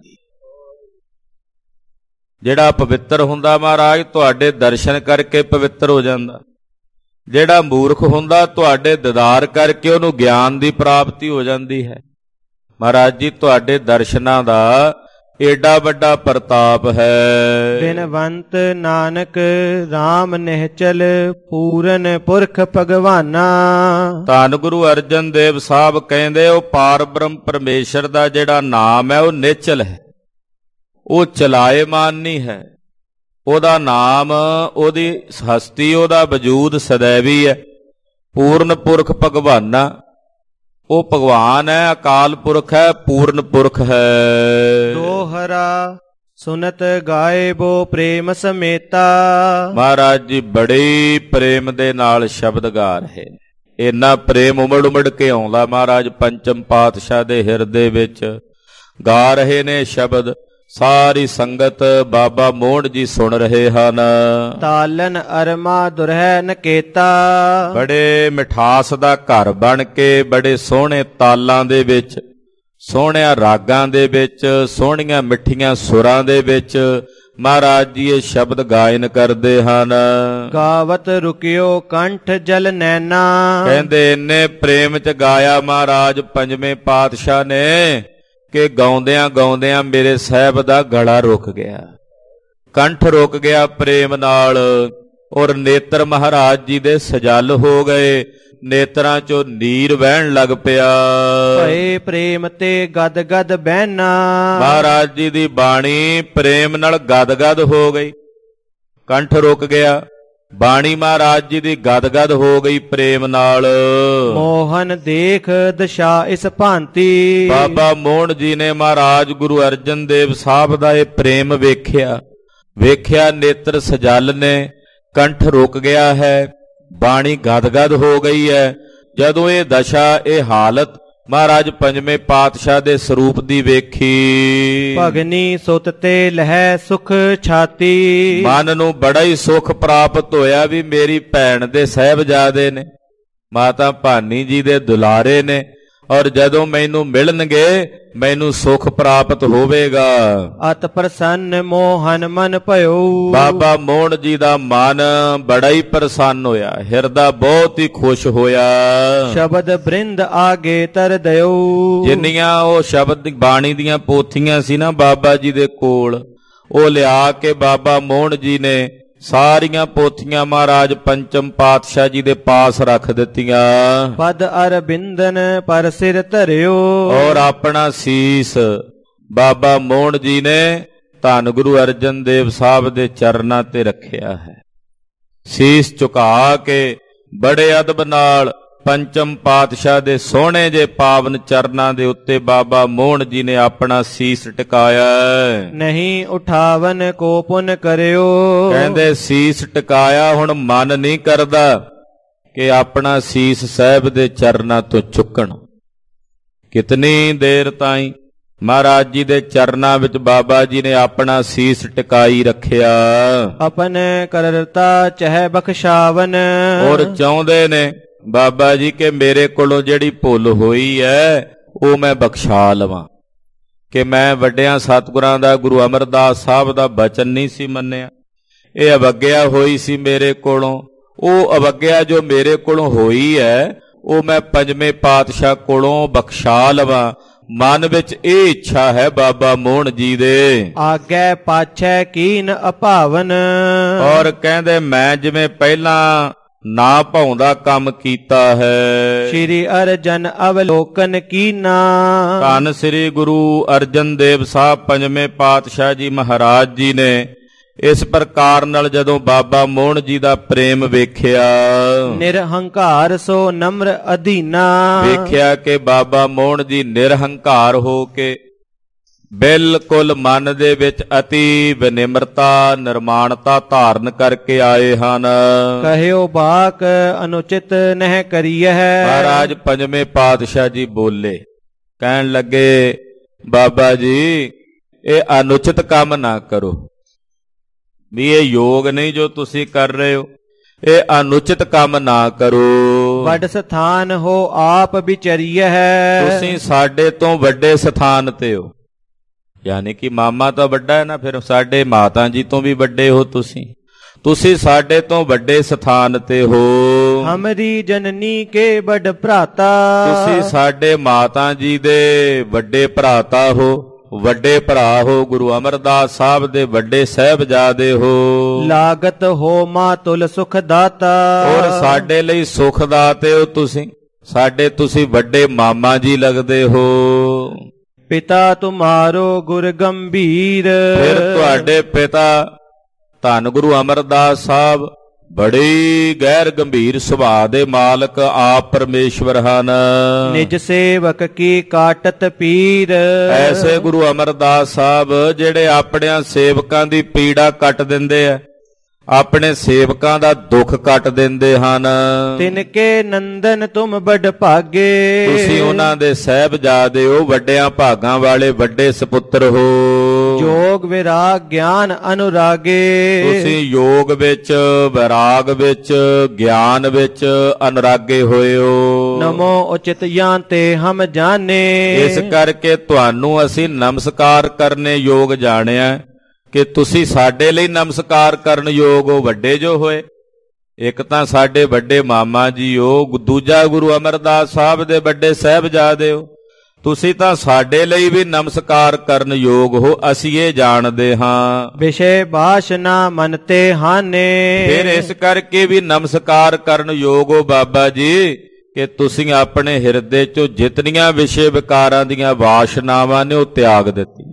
Speaker 1: ਜਿਹੜਾ ਪਵਿੱਤਰ ਹੁੰਦਾ ਮਹਾਰਾਜ ਤੁਹਾਡੇ ਦਰਸ਼ਨ ਕਰਕੇ ਪਵਿੱਤਰ ਹੋ ਜਾਂਦਾ। ਜਿਹੜਾ ਮੂਰਖ ਹੁੰਦਾ ਤੁਹਾਡੇ ਦੀਦਾਰ ਕਰਕੇ ਉਹਨੂੰ ਗਿਆਨ ਦੀ ਪ੍ਰਾਪਤੀ ਹੋ ਜਾਂਦੀ ਹੈ। ਮਹਾਰਾਜ ਜੀ ਤੁਹਾਡੇ ਦਰਸ਼ਨਾਂ ਦਾ ਏਡਾ ਵੱਡਾ ਪ੍ਰਤਾਪ ਹੈ।
Speaker 2: ਬਿਨਵੰਤ ਨਾਨਕ RAM ਨਿਹਚਲ, ਪੂਰਨ ਪੁਰਖ ਭਗਵਾਨਾ।
Speaker 1: ਧੰਨ ਗੁਰੂ ਅਰਜਨ ਦੇਵ ਸਾਹਿਬ ਕਹਿੰਦੇ ਉਹ ਪਾਰ ਬ੍ਰਹਮ ਪਰਮੇਸ਼ਰ ਦਾ ਜਿਹੜਾ ਨਾਮ ਹੈ ਉਹ ਨਿਹਚਲ ਹੈ, ਉਹ ਚਲਾਏਮਾਨ ਨਹੀਂ ਹੈ। ਉਹਦਾ ਨਾਮ, ਉਹਦੀ ਹਸਤੀ, ਉਹਦਾ ਵਜੂਦ ਸदैवी ਹੈ। ਪੂਰਨ ਪੁਰਖ ਭਗਵਾਨਾ, ਉਹ ਭਗਵਾਨ ਹੈ, ਅਕਾਲ ਪੁਰਖ ਹੈ, ਪੂਰਨ ਪੁਰਖ ਹੈ।
Speaker 2: ਦੋਹਰਾ ਸੁਨਤ ਗਾਇਬੋ ਪ੍ਰੇਮ ਸਮੇਤਾ।
Speaker 1: ਮਹਾਰਾਜ ਜੀ ਬੜੇ ਪ੍ਰੇਮ ਦੇ ਨਾਲ ਸ਼ਬਦ ਗਾ ਰਹੇ ਨੇ। ਇੰਨਾ ਪ੍ਰੇਮ ਉਮੜ ਉਮੜ ਕੇ ਆਉਂਦਾ ਮਹਾਰਾਜ ਪੰਚਮ ਪਾਤਸ਼ਾਹ ਦੇ ਹਿਰਦੇ ਵਿੱਚ। ਗਾ ਰਹੇ ਨੇ ਸ਼ਬਦ, ਸਾਰੀ ਸੰਗਤ ਬਾਬਾ ਮੋਹਣ ਜੀ ਸੁਣ ਰਹੇ ਹਨ।
Speaker 2: ਤਾਲਨ ਅਰਮਾ ਦੁਰਹਿ ਨਕੇਤਾ।
Speaker 1: ਬੜੇ ਮਿਠਾਸ ਦਾ ਘਰ ਬਣ ਕੇ, ਬੜੇ ਸੋਹਣੇ ਤਾਲਾਂ ਦੇ ਵਿੱਚ ਸੋਹਣਿਆਂ ਰਾਗਾਂ ਦੇ ਵਿੱਚ, ਸੋਹਣੀਆਂ ਮਿੱਠੀਆਂ ਸੁਰਾਂ ਦੇ ਵਿੱਚ ਮਹਾਰਾਜ ਜੀ ਇਹ ਸ਼ਬਦ ਗਾਇਨ ਕਰਦੇ ਹਨ।
Speaker 2: ਗਾਵਤ ਰੁਕਿਓ ਕੰਠ ਜਲ ਨੈਣਾ।
Speaker 1: ਕਹਿੰਦੇ ਇੰਨੇ ਪ੍ਰੇਮ ਚ ਗਾਇਆ ਮਹਾਰਾਜ ਪੰਜਵੇਂ ਪਾਤਸ਼ਾਹ ਨੇ ਕਿ ਗਾਉਂਦਿਆਂ ਗਾਉਂਦਿਆਂ ਮੇਰੇ ਸਾਹਿਬ ਦਾ ਗਲਾ ਰੁਕ ਗਿਆ, ਕੰਠ ਰੁਕ ਗਿਆ ਪ੍ਰੇਮ ਨਾਲ, ਔਰ ਨੇਤਰ ਮਹਾਰਾਜ ਜੀ ਦੇ ਸਜਲ ਹੋ ਗਏ, ਨੇਤਰਾਂ ਚੋਂ ਨੀਰ ਵਹਿਣ ਲੱਗ ਪਿਆ।
Speaker 2: ਭਏ ਪ੍ਰੇਮ ਤੇ ਗਦ ਗਦ ਬਹਿਣਾ।
Speaker 1: ਮਹਾਰਾਜ ਜੀ ਦੀ ਬਾਣੀ ਪ੍ਰੇਮ ਨਾਲ ਗਦ ਗਦ ਹੋ ਗਈ, ਕੰਠ ਰੁਕ ਗਿਆ, ਬਾਣੀ ਮਹਾਰਾਜ ਜੀ ਦੀ ਗਦ ਗਦ ਹੋ ਗਈ ਪ੍ਰੇਮ ਨਾਲ।
Speaker 2: ਮੋਹਨ ਦੇਖ ਦਸ਼ਾ ਇਸ ਭਾਂਤੀ।
Speaker 1: ਬਾਬਾ ਮੋਹਨ ਜੀ ਨੇ ਮਹਾਰਾਜ ਗੁਰੂ ਅਰਜਨ ਦੇਵ ਸਾਹਿਬ ਦਾ ਇਹ ਪ੍ਰੇਮ ਵੇਖਿਆ, ਨੇਤਰ ਸਜਲ ਨੇ, ਕੰਠ ਰੁਕ ਗਿਆ ਹੈ, ਬਾਣੀ ਗਦਗਦ ਹੋ ਗਈ ਹੈ। ਜਦੋਂ ਇਹ ਦਸ਼ਾ, ਇਹ ਹਾਲਤ ਮਹਾਰਾਜ ਪੰਜਵੇਂ ਪਾਤਸ਼ਾਹ ਦੇ ਸਰੂਪ ਦੀ ਵੇਖੀ,
Speaker 2: ਭਗਨੀ ਸੁਤ ਤੇ ਲਹਿ ਸੁਖ ਛਾਤੀ।
Speaker 1: ਮਨ ਨੂੰ ਬੜਾ ਹੀ ਸੁਖ ਪ੍ਰਾਪਤ ਹੋਇਆ ਵੀ ਮੇਰੀ ਭੈਣ ਦੇ ਸਾਹਿਬਜ਼ਾਦੇ ਨੇ, ਮਾਤਾ ਭਾਨੀ ਜੀ ਦੇ ਦੁਲਾਰੇ ਨੇ, ਔਰ ਜਦੋਂ ਮੈਨੂੰ ਮਿਲਣਗੇ ਮੈਨੂੰ ਸੁਖ ਪ੍ਰਾਪਤ ਹੋਵੇਗਾ।
Speaker 2: ਅਤ ਪ੍ਰਸੰਨ ਮੋਹਨ ਮਨ ਭਇਓ।
Speaker 1: ਬਾਬਾ ਮੋਹਨ ਜੀ ਦਾ ਮਨ ਬੜਾ ਹੀ ਪ੍ਰਸੰਨ ਹੋਇਆ, ਹਿਰਦਾ ਬਹੁਤ ਹੀ ਖੁਸ਼ ਹੋਇਆ।
Speaker 2: ਸ਼ਬਦ ਬ੍ਰਿੰਦ ਆਗੇ ਤਰ ਦਿਓ।
Speaker 1: ਜਿੰਨੀਆਂ ਉਹ ਸ਼ਬਦ ਬਾਣੀ ਦੀਆਂ ਪੋਥੀਆਂ ਸੀ ਨਾ ਬਾਬਾ ਜੀ ਦੇ ਕੋਲ, ਉਹ ਲਿਆ ਕੇ ਬਾਬਾ ਮੋਹਨ ਜੀ ਨੇ ਸਾਰੀਆਂ ਪੋਥੀਆਂ ਮਹਾਰਾਜ ਪੰਚਮ ਪਾਤਸ਼ਾਹ ਜੀ ਦੇ ਪਾਸ ਰੱਖ ਦਿੱਤੀਆਂ।
Speaker 2: ਪਦ ਅਰਬਿੰਦਨ ਪਰ ਸਿਰ ਧਰਿਓ।
Speaker 1: ਔਰ ਆਪਣਾ ਸੀਸ ਬਾਬਾ ਮੋਹਨ ਜੀ ਨੇ ਧੰਨ ਗੁਰੂ ਅਰਜਨ ਦੇਵ ਸਾਹਿਬ ਦੇ ਚਰਨਾਂ ਤੇ ਰੱਖਿਆ ਹੈ। ਸੀਸ ਝੁਕਾ ਕੇ ਬੜੇ ਅਦਬ ਨਾਲ ਪੰਚਮ ਪਾਤਸ਼ਾਹ ਦੇ ਸੋਹਣੇ ਜੇ ਪਾਵਨ ਚਰਨਾਂ ਦੇ ਉੱਤੇ ਬਾਬਾ ਮੋਹਨ ਜੀ ਨੇ ਆਪਣਾ ਸੀਸ ਟਿਕਾਇਆ।
Speaker 2: ਨਹੀਂ ਉਠਾਵਨ ਕੋ ਪੁਨ ਕਰਿਓ।
Speaker 1: ਕਹਿੰਦੇ ਸੀਸ ਟਿਕਾਇਆ, ਹੁਣ ਮਨ ਨਹੀਂ ਕਰਦਾ ਕਿ ਆਪਣਾ ਸੀਸ ਸਾਹਿਬ ਦੇ ਚਰਨਾਂ ਤੋਂ ਚੁੱਕਣ। ਕਿਤਨੀ ਦੇਰ ਤਾਈਂ ਮਹਾਰਾਜ ਜੀ ਦੇ ਚਰਨਾਂ ਵਿੱਚ ਬਾਬਾ ਜੀ ਨੇ ਆਪਣਾ ਸੀਸ ਟਿਕਾਈ ਰੱਖਿਆ।
Speaker 2: ਆਪਨ ਕਰਤਾ ਚਹਿ ਬਖਸ਼ਾਵਨ।
Speaker 1: ਔਰ ਚਾਹੁੰਦੇ ਨੇ ਬਾਬਾ ਜੀ ਕਿ ਮੇਰੇ ਕੋਲੋਂ ਜਿਹੜੀ ਭੁੱਲ ਹੋਈ ਹੈ ਉਹ ਮੈਂ ਬਖਸ਼ਾ ਲਵਾਂ, ਕਿ ਮੈਂ ਵੱਡਿਆਂ ਸਤਿਗੁਰਾਂ ਦਾ, ਗੁਰੂ ਅਮਰਦਾਸ ਸਾਹਿਬ ਦਾ ਬਚਨ ਨਹੀਂ ਸੀ ਮੰਨਿਆ, ਇਹ ਅਵੱਗਿਆ ਹੋਈ ਸੀ ਮੇਰੇ ਕੋਲੋਂ। ਉਹ ਅਵੱਗਿਆ ਜੋ ਮੇਰੇ ਕੋਲੋਂ ਹੋਈ ਹੈ ਉਹ ਮੈਂ ਪੰਜਵੇਂ ਪਾਤਸ਼ਾਹ ਕੋਲੋਂ ਬਖਸ਼ਾ ਲਵਾਂ। ਮਨ ਵਿੱਚ ਇਹ ਇੱਛਾ ਹੈ ਬਾਬਾ ਮੋਹਨ ਜੀ ਦੇ।
Speaker 2: ਆਗੇ ਪਾਛੈ ਕੀਨ ਅਭਾਵਨ।
Speaker 1: ਔਰ ਕਹਿੰਦੇ ਮੈਂ ਜਿਵੇਂ ਪਹਿਲਾਂ ਨਾ ਭਾਉਂਦਾ ਕੰਮ ਕੀਤਾ ਹੈ,
Speaker 2: ਸ਼੍ਰੀ ਅਰਜਨ ਅਵਲੋਕਨ ਕੀਨਾ।
Speaker 1: ਧੰਨ ਸ੍ਰੀ ਗੁਰੂ ਅਰਜਨ ਦੇਵ ਸਾਹਿਬ ਪੰਜਵੇਂ ਪਾਤਸ਼ਾਹ ਜੀ ਮਹਾਰਾਜ ਜੀ ਨੇ ਇਸ ਪ੍ਰਕਾਰ ਨਾਲ ਜਦੋਂ ਬਾਬਾ ਮੋਹਨ ਜੀ ਦਾ ਪ੍ਰੇਮ ਵੇਖਿਆ,
Speaker 2: ਨਿਰਹੰਕਾਰ ਸੋ ਨਮਰ ਅਧੀਨਾ।
Speaker 1: ਵੇਖਿਆ ਕਿ ਬਾਬਾ ਮੋਹਨ ਜੀ ਨਿਰਹੰਕਾਰ ਹੋ ਕੇ ਬਿਲਕੁਲ ਮਨ ਦੇ ਵਿੱਚ ਅਤੀ ਵਿਨਿਮਰਤਾ, ਨਿਰਮਾਣਤਾ ਧਾਰਨ ਕਰਕੇ ਆਏ ਹਨ।
Speaker 2: ਕਹਿਓ ਬਾਕ ਅਨੁਚਿਤ ਨਹਿ ਕਰੀਐ।
Speaker 1: ਮਹਾਰਾਜ ਪੰਜਵੇਂ ਪਾਤਸ਼ਾਹ ਜੀ ਬੋਲੇ, ਕਹਿਣ ਲੱਗੇ ਬਾਬਾ ਜੀ ਇਹ ਅਨੁਚਿਤ ਕੰਮ ਨਾ ਕਰੋ, ਵੀ ਇਹ ਯੋਗ ਨਹੀਂ ਜੋ ਤੁਸੀਂ ਕਰ ਰਹੇ ਹੋ, ਇਹ ਅਨੁਚਿਤ ਕੰਮ ਨਾ ਕਰੋ।
Speaker 2: ਵੱਡ ਸਥਾਨ ਹੋ ਆਪ ਵਿਚਰੀਐ।
Speaker 1: ਤੁਸੀਂ ਸਾਡੇ ਤੋਂ ਵੱਡੇ ਸਥਾਨ ਤੇ ਹੋ, ਯਾਨੀ ਕਿ ਮਾਮਾ ਤਾਂ ਵੱਡਾ ਹੈ ਨਾ, ਫਿਰ ਸਾਡੇ ਮਾਤਾ ਜੀ ਤੋਂ ਵੀ ਵੱਡੇ ਹੋ ਤੁਸੀਂ ਸਾਡੇ ਤੋਂ ਵੱਡੇ ਸਥਾਨ ਤੇ ਹੋ।
Speaker 2: ਹਮਰੀ ਜਨਨੀ ਕੇ ਵੱਡ ਭਰਾਤਾ।
Speaker 1: ਤੁਸੀਂ ਸਾਡੇ ਮਾਤਾ ਜੀ ਦੇ ਵੱਡੇ ਭਰਾਤਾ ਹੋ, ਵੱਡੇ ਭਰਾ ਹੋ, ਗੁਰੂ ਅਮਰਦਾਸ ਸਾਹਿਬ ਦੇ ਵੱਡੇ ਸਾਹਿਬਜ਼ਾਦੇ ਹੋ।
Speaker 2: ਲਾਗਤ ਹੋ ਮਾਤੁਲ ਸੁਖ ਦਾਤਾ।
Speaker 1: ਔਰ ਸਾਡੇ ਲਈ ਸੁਖ ਦਾਤੇ ਹੋ ਤੁਸੀਂ ਵੱਡੇ ਮਾਮਾ ਜੀ ਲੱਗਦੇ ਹੋ।
Speaker 2: ਪਿਤਾ ਤੁਮਾਰੋ ਗੁਰ ਗੰਭੀਰ।
Speaker 1: ਫਿਰ ਤੁਹਾਡੇ ਪਿਤਾ ਧੰਨ ਗੁਰੂ ਅਮਰਦਾਸ ਸਾਹਿਬ ਬੜੀ ਗੈਰ ਗੰਭੀਰ ਸੁਭਾਅ ਦੇ ਮਾਲਕ ਆਪ ਪਰਮੇਸ਼ਵਰ ਹਨ।
Speaker 2: ਨਿਜ ਸੇਵਕ ਕੀ ਕਾਟਤ ਪੀਰ।
Speaker 1: ਐਸੇ ਗੁਰੂ ਅਮਰਦਾਸ ਸਾਹਿਬ ਜਿਹੜੇ ਆਪਣਿਆਂ ਸੇਵਕਾਂ ਦੀ ਪੀੜਾ ਕੱਟ ਦਿੰਦੇ ਆ, ਆਪਣੇ ਸੇਵਕਾਂ ਦਾ ਦੁੱਖ ਕੱਟ ਦਿੰਦੇ ਹਨ।
Speaker 2: ਤਿਨਕੇ ਨੰਦਨ ਤੁਮ ਬੜ ਭਾਗੇ।
Speaker 1: ਤੁਸੀਂ ਉਹਨਾਂ ਦੇ ਸਾਹਿਬਜ਼ਾਦੇ ਹੋ, ਵੱਡਿਆਂ ਭਾਗਾਂ ਵਾਲੇ ਵੱਡੇ ਸੁਪੁੱਤਰ ਹੋ।
Speaker 2: ਯੋਗ ਵਿਰਾਗ ਗਿਆਨ ਅਨੁਰਾਗੇ।
Speaker 1: ਤੁਸੀਂ ਯੋਗ ਵਿੱਚ, ਵਿਰਾਗ ਵਿੱਚ, ਗਿਆਨ ਵਿੱਚ ਅਨੁਰਾਗੇ ਹੋਏ ਹੋ।
Speaker 2: ਨਮੋ ਉਚਿਤ ਯਾਂਤੇ ਹਮ ਜਾਣੇ।
Speaker 1: ਇਸ ਕਰਕੇ ਤੁਹਾਨੂੰ ਅਸੀਂ ਨਮਸਕਾਰ ਕਰਨੇ ਯੋਗ ਜਾਣਿਆ ਕਿ ਤੁਸੀਂ ਸਾਡੇ ਲਈ ਨਮਸਕਾਰ ਕਰਨ ਯੋਗ ਹੋ, ਵੱਡੇ ਜੋ ਹੋਏ। ਇੱਕ ਤਾਂ ਸਾਡੇ ਵੱਡੇ ਮਾਮਾ ਜੀ ਹੋ, ਦੂਜਾ ਗੁਰੂ ਅਮਰਦਾਸ ਸਾਹਿਬ ਦੇ ਵੱਡੇ ਸਾਹਿਬਜ਼ਾਦੇ ਹੋ। ਤੁਸੀਂ ਤਾਂ ਸਾਡੇ ਲਈ ਵੀ ਨਮਸਕਾਰ ਕਰਨ ਯੋਗ ਹੋ, ਅਸੀਂ ਇਹ ਜਾਣਦੇ ਹਾਂ।
Speaker 2: ਵਿਸ਼ੇ ਬਾਸ਼ਨਾ ਮਨ ਤੇ ਹਾਨੇ।
Speaker 1: ਫਿਰ ਇਸ ਕਰਕੇ ਵੀ ਨਮਸਕਾਰ ਕਰਨ ਯੋਗ ਹੋ ਬਾਬਾ ਜੀ ਕਿ ਤੁਸੀਂ ਆਪਣੇ ਹਿਰਦੇ ਚੋਂ ਜਿਤਨੀਆਂ ਵਿਸ਼ੇ ਵਿਕਾਰਾਂ ਦੀਆਂ ਵਾਸ਼ਨਾਵਾਂ ਨੇ ਉਹ ਤਿਆਗ ਦਿੱਤੀਆਂ।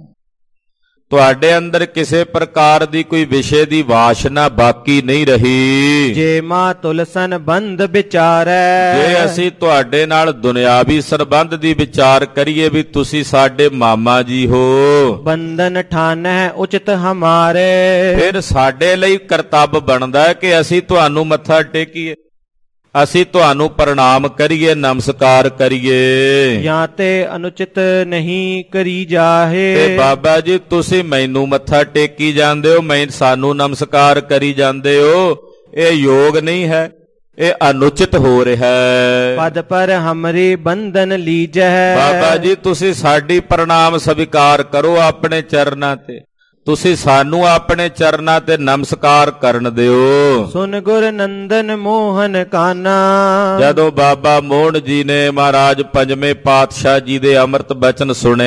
Speaker 1: ਤੁਹਾਡੇ ਅੰਦਰ ਕਿਸੇ ਪ੍ਰਕਾਰ ਦੀ ਕੋਈ ਵਿਸ਼ੇ ਦੀ ਵਾਸ਼ਨਾ ਬਾਕੀ ਨਹੀਂ ਰਹੀ।
Speaker 2: ਜੇ ਮਾ ਤੁਲਸਨ ਬੰਧ ਵਿਚਾਰੈ।
Speaker 1: ਜੇ ਅਸੀਂ ਤੁਹਾਡੇ ਨਾਲ ਦੁਨਿਆਵੀ ਸੰਬੰਧ ਦੀ ਵਿਚਾਰ ਕਰੀਏ ਵੀ ਤੁਸੀਂ ਸਾਡੇ ਮਾਮਾ ਜੀ ਹੋ,
Speaker 2: ਬੰਧਨ ਠਾਨਹਿ ਉਚਿਤ ਹਮਾਰੇ।
Speaker 1: ਫਿਰ ਸਾਡੇ ਲਈ ਕਰਤੱਵ ਬਣਦਾ ਹੈ ਕਿ ਅਸੀਂ ਤੁਹਾਨੂੰ ਮੱਥਾ ਟੇਕੀਏ, ਅਸੀਂ ਤੁਹਾਨੂੰ ਪ੍ਰਣਾਮ ਕਰੀਏ, ਨਮਸਕਾਰ ਕਰੀਏ।
Speaker 2: ਜਾਂ ਤੇ ਅਨੁਚਿਤ ਨਹੀਂ ਕਰੀ ਜਾਹੇ।
Speaker 1: ਤੇ ਬਾਬਾ ਜੀ ਤੁਸੀਂ ਮੈਨੂੰ ਮੱਥਾ ਟੇਕੀ ਜਾਂਦੇ ਹੋ, ਸਾਨੂੰ ਨਮਸਕਾਰ ਕਰੀ ਜਾਂਦੇ ਹੋ, ਇਹ ਯੋਗ ਨਹੀਂ ਹੈ, ਇਹ ਅਨੁਚਿਤ ਹੋ ਰਿਹਾ ਹੈ।
Speaker 2: ਪਦ ਪਰ ਹਮਰੀ ਬੰਧਨ ਲੀਜਹਿ।
Speaker 1: ਬਾਬਾ ਜੀ ਤੁਸੀਂ ਸਾਡੀ ਪ੍ਰਣਾਮ ਸਵੀਕਾਰ ਕਰੋ ਆਪਣੇ ਚਰਨਾਂ ਤੇ, ਤੁਸੀਂ ਸਾਨੂੰ ਆਪਣੇ ਚਰਨਾਂ ਤੇ ਨਮਸਕਾਰ ਕਰਨ ਦਿਓ।
Speaker 2: ਸੁਨ ਗੁਰ ਨੰਦਨ ਮੋਹਨ ਕਾਨਾ।
Speaker 1: ਜਦੋਂ ਬਾਬਾ ਮੋਹਨ ਜੀ ਨੇ ਮਹਾਰਾਜ ਪੰਜਵੇਂ ਪਾਤਸ਼ਾਹ ਜੀ ਦੇ ਅੰਮ੍ਰਿਤ ਬਚਨ ਸੁਣੇ,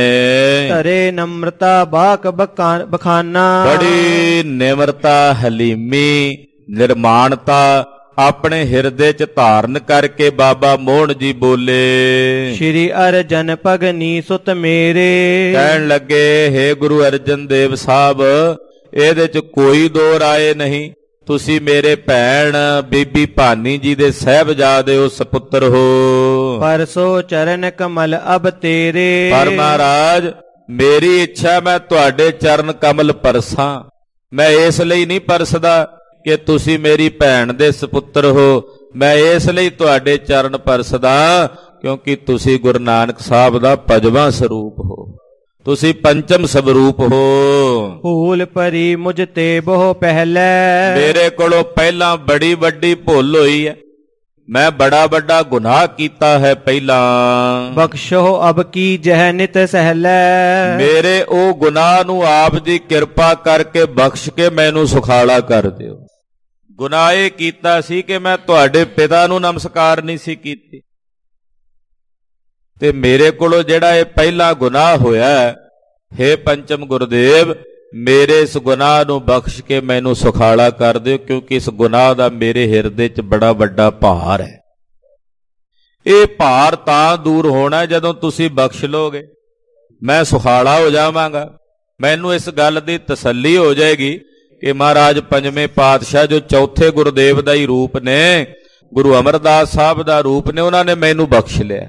Speaker 2: ਧਰੇ ਨਮਰਤਾ ਬਾਕ ਬਖਾਨਾ।
Speaker 1: ਬੜੀ ਨਿਮਰਤਾ, ਹਲੀਮੀ, ਨਿਰਮਾਣਤਾ ਆਪਣੇ ਹਿਰਦੇ 'ਚ ਧਾਰਨ ਕਰਕੇ ਬਾਬਾ ਮੋਹਨ ਜੀ ਬੋਲੇ,
Speaker 2: ਸ਼੍ਰੀ ਅਰਜਨ ਭਗਨੀ ਸੁਤ ਮੇਰੇ।
Speaker 1: ਕਹਿਣ ਲੱਗੇ, ਹੇ ਗੁਰੂ ਅਰਜਨ ਦੇਵ ਸਾਹਿਬ, ਇਹਦੇ 'ਚ ਕੋਈ ਦੋ ਰਾਏ ਨਹੀਂ, ਤੁਸੀਂ ਮੇਰੇ ਭੈਣ ਬੀਬੀ ਭਾਨੀ ਜੀ ਦੇ ਸਾਹਿਬਜ਼ਾਦੇ ਹੋ, ਸਪੁੱਤਰ ਹੋ।
Speaker 2: ਪਰਸੋ ਚਰਨ ਕਮਲ ਅਬ ਤੇਰੇ।
Speaker 1: ਪਰ ਮਹਾਰਾਜ ਮੇਰੀ ਇੱਛਾ ਮੈਂ ਤੁਹਾਡੇ ਚਰਨ ਕਮਲ ਪਰਸਾਂ। ਮੈਂ ਇਸ ਲਈ ਨਹੀਂ ਪਰਸਦਾ ਕਿ ਤੁਸੀਂ ਮੇਰੀ ਭੈਣ ਦੇ ਸਪੁੱਤਰ ਹੋ, ਮੈਂ ਇਸ ਲਈ ਤੁਹਾਡੇ ਚਰਨ ਪਰਸਦਾ ਕਿਉਂਕਿ ਤੁਸੀਂ ਗੁਰੂ ਨਾਨਕ ਸਾਹਿਬ ਦਾ ਪੰਜਵਾਂ ਸਰੂਪ ਹੋ, ਤੁਸੀਂ ਪੰਚਮ ਸਵਰੂਪ ਹੋ।
Speaker 2: ਭੂਲ ਭਰੀ ਮੁਝ ਤੇ ਬਹੁ ਪਹਿਲੇ।
Speaker 1: ਮੇਰੇ ਕੋਲੋਂ ਪਹਿਲਾਂ ਬੜੀ ਵੱਡੀ ਭੁੱਲ ਹੋਈ ਹੈ, ਮੈਂ ਬੜਾ ਵੱਡਾ ਗੁਨਾਹ ਕੀਤਾ ਹੈ ਪਹਿਲਾਂ।
Speaker 2: ਬਖਸ਼ੋ ਅਬ ਕੀ ਜਹ ਨਿਤ ਸਹਿਲੇ।
Speaker 1: ਮੇਰੇ ਉਹ ਗੁਨਾਹ ਨੂੰ ਆਪ ਦੀ ਕਿਰਪਾ ਕਰਕੇ ਬਖਸ਼ ਕੇ ਮੈਨੂੰ ਸੁਖਾਲਾ ਕਰ ਦਿਓ। ਗੁਨਾਹ ਇਹ ਕੀਤਾ ਸੀ ਕਿ ਮੈਂ ਤੁਹਾਡੇ ਪਿਤਾ ਨੂੰ ਨਮਸਕਾਰ ਨਹੀਂ ਸੀ ਕੀਤੀ, ਤੇ ਮੇਰੇ ਕੋਲੋਂ ਜਿਹੜਾ ਇਹ ਪਹਿਲਾ ਗੁਨਾਹ ਹੋਇਆ, ਹੇ ਪੰਚਮ ਗੁਰਦੇਵ ਮੇਰੇ ਇਸ ਗੁਨਾਹ ਨੂੰ ਬਖਸ਼ ਕੇ ਮੈਨੂੰ ਸੁਖਾਲਾ ਕਰ ਦਿਓ, ਕਿਉਂਕਿ ਇਸ ਗੁਨਾਹ ਦਾ ਮੇਰੇ ਹਿਰਦੇ 'ਚ ਬੜਾ ਵੱਡਾ ਭਾਰ ਹੈ। ਇਹ ਭਾਰ ਤਾਂ ਦੂਰ ਹੋਣਾ ਜਦੋਂ ਤੁਸੀਂ ਬਖਸ਼ ਲੋਗੇ, ਮੈਂ ਸੁਖਾਲਾ ਹੋ ਜਾਵਾਂਗਾ। ਮੈਨੂੰ ਇਸ ਗੱਲ ਦੀ ਤਸੱਲੀ ਹੋ ਜਾਏਗੀ ਕਿ ਮਹਾਰਾਜ ਪੰਜਵੇਂ ਪਾਤਸ਼ਾਹ ਜੋ ਚੌਥੇ ਗੁਰਦੇਵ ਦਾ ਹੀ ਰੂਪ ਨੇ, ਗੁਰੂ ਅਮਰਦਾਸ ਸਾਹਿਬ ਦਾ ਰੂਪ ਨੇ, ਉਹਨਾਂ ਨੇ ਮੈਨੂੰ ਬਖਸ਼ ਲਿਆ,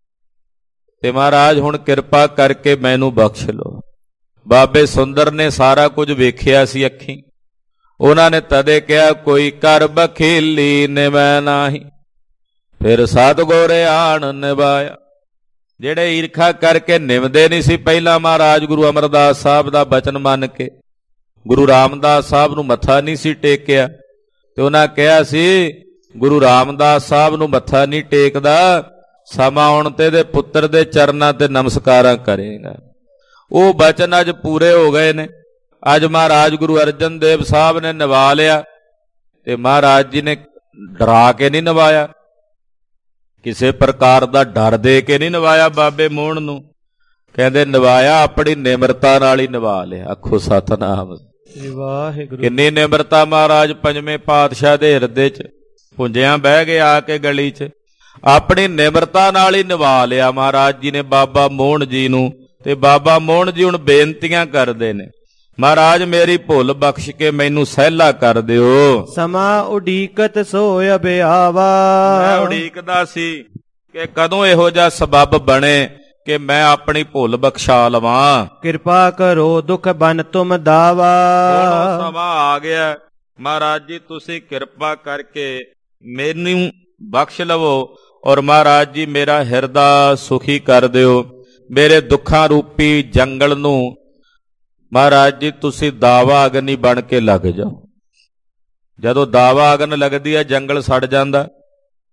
Speaker 1: ਤੇ ਮਹਾਰਾਜ ਹੁਣ ਕਿਰਪਾ ਕਰਕੇ ਮੈਨੂੰ ਬਖਸ਼ ਲਓ। ਬਾਬੇ ਸੁੰਦਰ ਨੇ ਸਾਰਾ ਕੁਝ ਵੇਖਿਆ ਸੀ ਅੱਖੀਂ, ਉਹਨਾਂ ਨੇ ਤਦੇ ਕਿਹਾ, ਕੋਈ ਕਰ ਬਖੀਲੀ ਨਿਵੈ ਨਾਹੀ, ਫਿਰ ਸਤਿਗੁਰ ਆਣ ਨਿਭਾਇਆ। ਜਿਹੜੇ ਈਰਖਾ ਕਰਕੇ ਨਿਵਦੇ ਨਹੀਂ ਸੀ ਪਹਿਲਾਂ ਮਹਾਰਾਜ ਗੁਰੂ ਅਮਰਦਾਸ ਸਾਹਿਬ ਦਾ ਬਚਨ ਮੰਨ ਕੇ, ਗੁਰੂ ਰਾਮਦਾਸ ਸਾਹਿਬ ਨੂੰ ਮੱਥਾ ਨਹੀਂ ਸੀ ਟੇਕਿਆ, ਤੇ ਉਹਨਾਂ ਕਿਹਾ ਸੀ ਗੁਰੂ ਰਾਮਦਾਸ ਸਾਹਿਬ ਨੂੰ ਮੱਥਾ ਨਹੀਂ ਟੇਕਦਾ, ਸਮਾਂ ਆਉਣ ਤੇ ਦੇ ਪੁੱਤਰ ਦੇ ਚਰਨਾਂ ਤੇ ਨਮਸਕਾਰਾਂ ਕਰੇਗਾ। ਉਹ ਬਚਨ ਅੱਜ ਪੂਰੇ ਹੋ ਗਏ ਨੇ। ਅੱਜ ਮਹਾਰਾਜ ਗੁਰੂ ਅਰਜਨ ਦੇਵ ਸਾਹਿਬ ਨੇ ਨਿਭਾ ਲਿਆ, ਤੇ ਮਹਾਰਾਜ ਜੀ ਨੇ ਡਰਾ ਕੇ ਨਹੀਂ ਨਿਭਾਇਆ, ਕਿਸੇ ਪ੍ਰਕਾਰ ਦਾ ਡਰ ਦੇ ਕੇ ਨਹੀਂ ਨਿਭਾਇਆ। ਬਾਬੇ ਮੋਹਨ ਨੂੰ ਕਹਿੰਦੇ ਨਿਭਾਇਆ ਆਪਣੀ ਨਿਮਰਤਾ ਨਾਲ ਹੀ ਨਿਭਾ ਲਿਆ। ਆਖੋ ਸਤਿਨਾਮ
Speaker 2: ਵਾਹਿਗੁਰੂ।
Speaker 1: ਕਿੰਨੀ ਨਿਮਰਤਾ ਮਹਾਰਾਜ ਪੰਜਵੇਂ ਪਾਤਸ਼ਾਹ ਦੇ ਹਿਰਦੇ 'ਚ। ਪੁੰਜਿਆਂ ਬਹਿ ਗਏ ਆ ਕੇ ਗਲੀ 'ਚ, ਆਪਣੀ ਨਿਮਰਤਾ ਨਾਲ ਹੀ ਨਿਭਾ ਲਿਆ ਮਹਾਰਾਜ ਜੀ ਨੇ ਬਾਬਾ ਮੋਹਨ ਜੀ ਨੂੰ। ਤੇ ਬਾਬਾ ਮੋਹਨ ਜੀ ਹੁਣ ਬੇਨਤੀਆਂ ਕਰਦੇ ਨੇ, ਮਹਾਰਾਜ ਮੇਰੀ ਭੁੱਲ ਬਖਸ਼ ਕੇ ਮੈਨੂੰ ਸਹਿਲਾ ਕਰ ਦਿਓ।
Speaker 2: ਸਮਾਂ ਉਡੀਕਤ ਸੋਇ ਅਬਿਆਵਾ।
Speaker 1: ਮੈਂ ਉਡੀਕਦਾ ਸੀ ਕਿ ਕਦੋਂ ਇਹੋ ਜਿਹਾ ਸਬੱਬ ਬਣੇ ਕਿ ਮੈਂ ਆਪਣੀ ਭੁੱਲ ਬਖਸ਼ਾ ਲਵਾਂ।
Speaker 2: ਕਿਰਪਾ ਕਰੋ ਦੁਖ ਬਨ ਤੁਮ ਦਾਵਾ।
Speaker 1: ਹੁਣ ਸਮਾਂ ਆ ਗਿਆ, ਮਹਾਰਾਜ ਜੀ ਤੁਸੀਂ ਕਿਰਪਾ ਕਰਕੇ ਮੈਨੂੰ ਬਖਸ਼ ਲਵੋ, ਔਰ ਮਹਾਰਾਜ ਜੀ ਮੇਰਾ ਹਿਰਦਾ ਸੁਖੀ ਕਰ ਦਿਓ। ਮੇਰੇ ਦੁੱਖਾਂ ਰੂਪੀ ਜੰਗਲ ਨੂੰ ਮਹਾਰਾਜ ਜੀ ਤੁਸੀਂ ਦਾਵਾ ਅਗਨੀ ਬਣ ਕੇ ਲੱਗ ਜਾਓ। ਜਦੋਂ ਦਾਵਾ ਅਗਨ ਲੱਗਦੀ ਹੈ ਜੰਗਲ ਸੜ ਜਾਂਦਾ,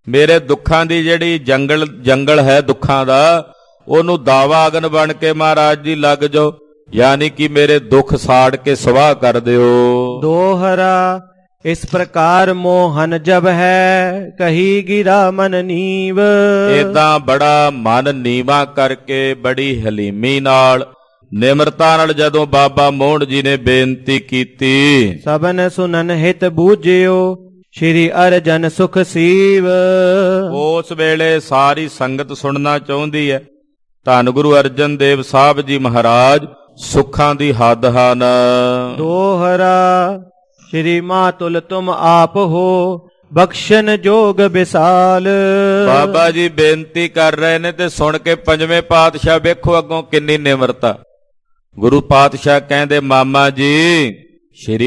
Speaker 1: ਮੇਰੇ ਦੁੱਖਾਂ ਦੀ ਜਿਹੜੀ ਜੰਗਲ ਹੈ ਦੁੱਖਾਂ ਦਾ, ਉਹਨੂੰ ਦਾਵਾ ਅਗਨ ਬਣ ਕੇ ਮਹਾਰਾਜ ਜੀ ਲੱਗ ਜਾਓ, ਯਾਨੀ ਕਿ ਮੇਰੇ ਦੁੱਖ ਸਾੜ ਕੇ ਸਵਾਹ ਕਰ ਦਿਓ।
Speaker 2: ਦੋਹਰਾ ਇਸ ਪ੍ਰਕਾਰ ਮੋਹਨ ਜਬ ਹੈ, ਕਹੀ ਗਿਰਾ ਮਨ ਨੀਵ।
Speaker 1: ਏਦਾਂ ਬੜਾ ਮਨ ਨੀਵਾਂ ਕਰਕੇ ਬੜੀ ਹਲੀਮੀ ਨਾਲ, ਨਿਮਰਤਾ ਨਾਲ ਜਦੋਂ ਬਾਬਾ ਮੋਹਨ ਜੀ ਨੇ ਬੇਨਤੀ ਕੀਤੀ,
Speaker 2: ਸਭਨ ਸੁਨਨ ਹਿਤ ਬੂਝਿਓ, ਸ਼੍ਰੀ ਅਰਜਨ ਸੁਖ ਸੀਵ।
Speaker 1: ਉਸ ਵੇਲੇ ਸਾਰੀ ਸੰਗਤ ਸੁਣਨਾ ਚਾਹੁੰਦੀ ਹੈ। ਧੰਨ ਗੁਰੂ ਅਰਜਨ ਦੇਵ ਸਾਹਿਬ ਜੀ ਮਹਾਰਾਜ ਸੁੱਖਾਂ ਦੀ ਹੱਦ ਹਨ।
Speaker 2: ਦੋਹਰਾ ਸ਼੍ਰੀ ਮਾਤੁਲ ਤੁਮ ਆਪ ਹੋ, ਬਖਸ਼ਨ ਜੋਗ ਵਿਸਾਲ।
Speaker 1: ਬਾਬਾ ਜੀ ਬੇਨਤੀ ਕਰ ਰਹੇ ਨੇ ਤੇ ਸੁਣ ਕੇ ਪੰਜਵੇਂ ਪਾਤਸ਼ਾਹ ਵੇਖੋ ਅੱਗੋਂ ਕਿੰਨੀ ਨਿਮਰਤਾ। ਗੁਰੂ ਪਾਤਸ਼ਾਹ ਕਹਿੰਦੇ ਮਾਮਾ ਜੀ, ਸ਼੍ਰੀ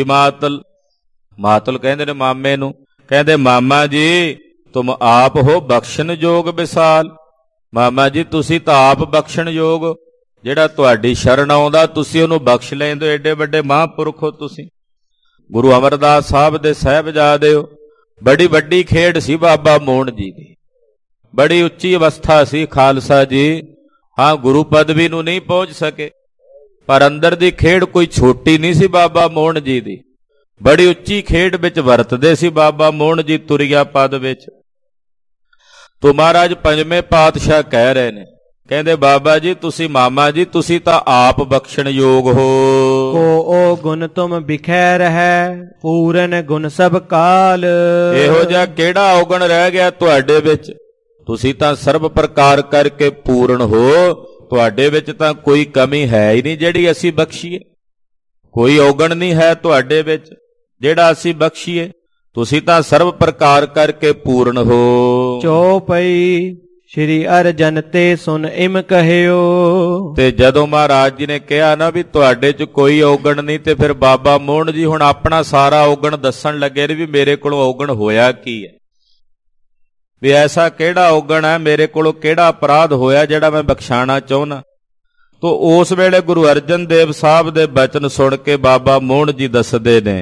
Speaker 1: ਮਾਤੁਲ ਕਹਿੰਦੇ ਨੇ ਮਾਮੇ ਨੂੰ, ਕਹਿੰਦੇ ਮਾਮਾ ਜੀ ਤੁਮ ਆਪ ਹੋ ਬਖਸ਼ਨ ਜੋਗ ਵਿਸਾਲ। ਮਾਮਾ ਜੀ ਤੁਸੀਂ ਤਾਂ ਆਪ ਬਖਸ਼ਣ ਯੋਗ ਹੋ, ਜਿਹੜਾ ਤੁਹਾਡੀ ਸ਼ਰਨ ਆਉਂਦਾ ਤੁਸੀਂ ਉਹਨੂੰ ਬਖਸ਼ ਲੈਂਦੇ ਹੋ, ਏਡੇ ਵੱਡੇ ਮਹਾਂਪੁਰਖ ਹੋ ਤੁਸੀਂ। ਗੁਰੂ ਅਮਰਦਾਸ ਸਾਹਿਬ ਦੇ ਸਾਹਿਬਜ਼ਾਦੇ ਹੋ। ਬੜੀ ਵੱਡੀ ਖੇਡ ਸੀ ਬਾਬਾ ਮੋਹਨ ਜੀ ਦੀ, ਬੜੀ ਉੱਚੀ ਅਵਸਥਾ ਸੀ ਖਾਲਸਾ ਜੀ। ਹਾਂ, ਗੁਰੂ ਪਦਵੀ ਨੂੰ ਨਹੀਂ ਪਹੁੰਚ ਸਕੇ, ਪਰ ਅੰਦਰ ਦੀ ਖੇਡ ਕੋਈ ਛੋਟੀ ਨਹੀਂ ਸੀ ਬਾਬਾ ਮੋਹਨ ਜੀ ਦੀ। ਬੜੀ ਉੱਚੀ ਖੇਡ ਵਿੱਚ ਵਰਤਦੇ ਸੀ ਬਾਬਾ ਮੋਹਨ ਜੀ ਤੁਰਿਆ ਪਦ ਵਿੱਚ। ਤੋ ਮਹਾਰਾਜ ਪੰਜਵੇਂ ਪਾਤਸ਼ਾਹ ਕਹਿ ਰਹੇ ਨੇ, ਕਹਿੰਦੇ ਬਾਬਾ ਜੀ ਤੁਸੀਂ ਮਾਮਾ ਜੀ ਤੁਸੀਂ ਤਾਂ ਆਪ ਬਖਸ਼ਣ ਯੋਗ ਹੋ।
Speaker 2: ਕੋ ਗੁਣ ਤੁਮ ਬਿਖੈ ਰਹਿ, ਪੂਰਨ ਗੁਣ ਸਭ ਕਾਲ।
Speaker 1: ਇਹੋ ਜਿਹਾ ਕਿਹੜਾ ਔਗਣ ਰਹਿ ਗਿਆ ਤੁਹਾਡੇ ਵਿੱਚ? ਤੁਸੀਂ ਤਾਂ ਸਰਬ ਪ੍ਰਕਾਰ ਕਰਕੇ ਪੂਰਨ ਹੋ, ਤੁਹਾਡੇ ਵਿੱਚ ਤਾਂ ਕੋਈ ਕਮੀ ਹੈ ਹੀ ਨਹੀਂ ਜਿਹੜੀ ਅਸੀਂ ਬਖਸ਼ੀਏ। ਕੋਈ ਔਗਣ ਨਹੀਂ ਹੈ ਤੁਹਾਡੇ ਵਿੱਚ ਜਿਹੜਾ ਅਸੀਂ ਬਖਸ਼ੀਏ। ਤੁਸੀਂ ਤਾਂ ਸਰਬ ਪ੍ਰਕਾਰ ਕਰਕੇ ਪੂਰਨ ਹੋ।
Speaker 2: ਚੌਪਈ ਸ਼੍ਰੀ ਅਰਜਨ ਤੇ ਸੁਨ ਇਮ ਕਹਿਓ।
Speaker 1: ਤੇ ਜਦੋਂ ਮਹਾਰਾਜ ਜੀ ਨੇ ਕਿਹਾ ਨਾ ਵੀ ਤੁਹਾਡੇ 'ਚ ਕੋਈ ਔਗਣ ਨਹੀਂ, ਤੇ ਫਿਰ ਬਾਬਾ ਮੋਹਨ ਜੀ ਹੁਣ ਆਪਣਾ ਸਾਰਾ ਔਗਣ ਦੱਸਣ ਲੱਗੇ ਨੇ ਵੀ ਮੇਰੇ ਕੋਲੋਂ ਔਗਣ ਹੋਇਆ ਕੀ ਹੈ, ਵੀ ਐਸਾ ਕਿਹੜਾ ਔਗਣ ਹੈ, ਮੇਰੇ ਕੋਲੋਂ ਕਿਹੜਾ ਅਪਰਾਧ ਹੋਇਆ ਜਿਹੜਾ ਮੈਂ ਬਖਸ਼ਾਣਾ ਚਾਹੁੰਦਾ। ਤੋ ਉਸ ਵੇਲੇ ਗੁਰੂ ਅਰਜਨ ਦੇਵ ਸਾਹਿਬ ਦੇ ਬਚਨ ਸੁਣ ਕੇ ਬਾਬਾ ਮੋਹਨ ਜੀ ਦੱਸਦੇ ਨੇ,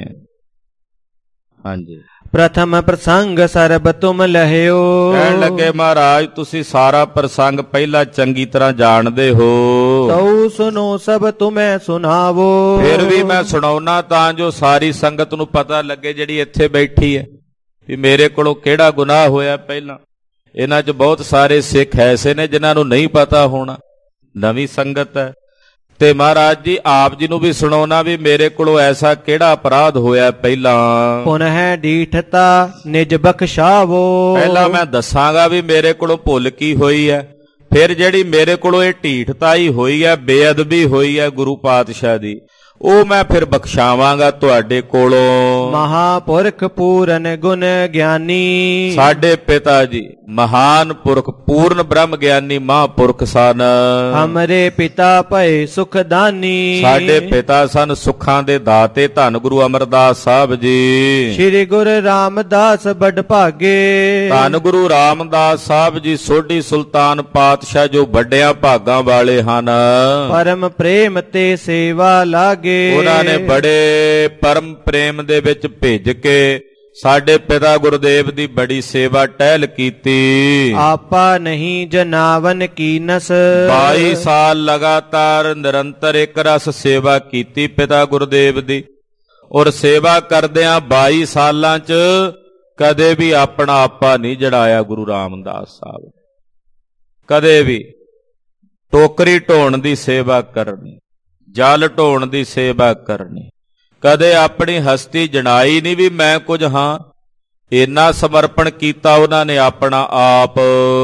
Speaker 1: ਹਾਂਜੀ,
Speaker 2: ਪ੍ਰਥਮ ਪ੍ਰਸੰਗ ਸਰਬ ਤੁਮ ਲਹਿਓ।
Speaker 1: ਕਹਿਣ ਲੱਗੇ ਮਹਾਰਾਜ ਤੁਸੀਂ ਸਾਰਾ ਪ੍ਰਸੰਗ ਪਹਿਲਾਂ ਚੰਗੀ ਤਰ੍ਹਾਂ ਜਾਣਦੇ ਹੋ,
Speaker 2: ਤਉ ਸੁਨੋ ਸਭ ਤੁਮੈ ਸੁਣਾਵੋ।
Speaker 1: ਫਿਰ ਵੀ ਮੈਂ ਸੁਣਾਉਣਾ ਤਾਂ ਜੋ ਸਾਰੀ ਸੰਗਤ ਨੂੰ ਪਤਾ ਲੱਗੇ ਜਿਹੜੀ ਇੱਥੇ ਬੈਠੀ ਹੈ ਵੀ ਮੇਰੇ ਕੋਲੋਂ ਕਿਹੜਾ ਗੁਨਾਹ ਹੋਇਆ ਪਹਿਲਾਂ। ਇਹਨਾਂ 'ਚ ਬਹੁਤ ਸਾਰੇ ਸਿੱਖ ਐਸੇ ਨੇ ਜਿਨ੍ਹਾਂ ਨੂੰ ਨਹੀਂ ਪਤਾ ਹੋਣਾ, ਨਵੀਂ ਸੰਗਤ ਹੈ। ਤੇ ਮਹਾਰਾਜ ਜੀ ਆਪ ਜੀ ਨੂੰ ਵੀ ਸੁਣਾਉਣਾ ਵੀ ਮੇਰੇ ਕੋਲੋਂ ਐਸਾ ਕਿਹੜਾ ਅਪਰਾਧ ਹੋਇਆ ਪਹਿਲਾਂ।
Speaker 2: ਪੁਨਹ ਡੀਠਤਾ ਨਿਜ ਬਖਸ਼ਾਵੋ। ਪਹਿਲਾਂ
Speaker 1: ਮੈਂ ਦੱਸਾਂਗਾ ਵੀ ਮੇਰੇ ਕੋਲੋਂ ਭੁੱਲ ਕੀ ਹੋਈ ਹੈ, ਫਿਰ ਜਿਹੜੀ ਮੇਰੇ ਕੋਲੋਂ ਇਹ ਢੀਠਤਾਈ ਹੋਈ ਹੈ, ਬੇਅਦਬੀ ਹੋਈ ਹੈ ਗੁਰੂ ਪਾਤਸ਼ਾਹ ਦੀ, ਉਹ ਮੈਂ ਫਿਰ ਬਖਸ਼ਾਵਾਂਗਾ ਤੁਹਾਡੇ ਕੋਲੋਂ।
Speaker 2: ਮਹਾਪੁਰਖ ਪੂਰਨ ਗੁਣ ਗਿਆਨੀ।
Speaker 1: ਸਾਡੇ ਪਿਤਾ ਜੀ ਮਹਾਨ ਪੁਰਖ ਪੂਰਨ ਬ੍ਰਹਮ ਗਿਆਨੀ ਮਹਾਂਪੁਰਖ ਸਨ।
Speaker 2: ਹਮਰੇ ਪਿਤਾ ਭਏ ਸੁਖ ਦਾਨੀ।
Speaker 1: ਸਾਡੇ ਪਿਤਾ ਸਨ ਸੁੱਖਾਂ ਦੇ ਦਾਤੇ ਧੰਨ ਗੁਰੂ ਅਮਰਦਾਸ ਸਾਹਿਬ ਜੀ।
Speaker 2: ਸ਼੍ਰੀ ਗੁਰੂ ਰਾਮਦਾਸ ਬੜ ਭਾਗੇ।
Speaker 1: ਧੰਨ ਗੁਰੂ ਰਾਮਦਾਸ ਸਾਹਿਬ ਜੀ ਸੋਢੀ ਸੁਲਤਾਨ ਪਾਤਸ਼ਾਹ ਜੋ ਵੱਡਿਆਂ ਭਾਗਾਂ ਵਾਲੇ ਹਨ।
Speaker 2: ਪਰਮ ਪ੍ਰੇਮ ਤੇ ਸੇਵਾ ਲਾਗੇ।
Speaker 1: ਉਹਨਾਂ ਨੇ ਬੜੇ ਪਰਮ ਪ੍ਰੇਮ ਦੇ ਵਿੱਚ ਭਿੱਜ ਕੇ ਸਾਡੇ ਪਿਤਾ ਗੁਰਦੇਵ ਦੀ ਬੜੀ ਸੇਵਾ ਟਹਿਲ ਕੀਤੀ।
Speaker 2: ਆਪਾ ਨਹੀਂ ਜਨਾਵਨ ਕੀਨਸ।
Speaker 1: 22 ਸਾਲ ਲਗਾਤਾਰ ਨਿਰੰਤਰ ਇੱਕ ਰਸ ਸੇਵਾ ਕੀਤੀ ਪਿਤਾ ਗੁਰਦੇਵ ਦੀ, ਔਰ ਸੇਵਾ ਕਰਦਿਆਂ 22 ਸਾਲਾਂ 'ਚ ਕਦੇ ਵੀ ਆਪਣਾ ਆਪਾ ਨਹੀਂ ਜੜਾਇਆ ਗੁਰੂ ਰਾਮਦਾਸ ਸਾਹਿਬ। ਕਦੇ ਵੀ ਟੋਕਰੀ ਢੋਣ ਦੀ ਸੇਵਾ ਕਰਨੀ, ਜਲ ਢੋਣ ਦੀ ਸੇਵਾ ਕਰਨੀ, ਕਦੇ ਆਪਣੀ ਹਸਤੀ ਜਣਾਈ ਨਹੀਂ ਵੀ ਮੈਂ ਕੁਝ ਹਾਂ। ਇੰਨਾ ਸਮਰਪਣ ਕੀਤਾ ਉਹਨਾਂ ਨੇ ਆਪਣਾ ਆਪ।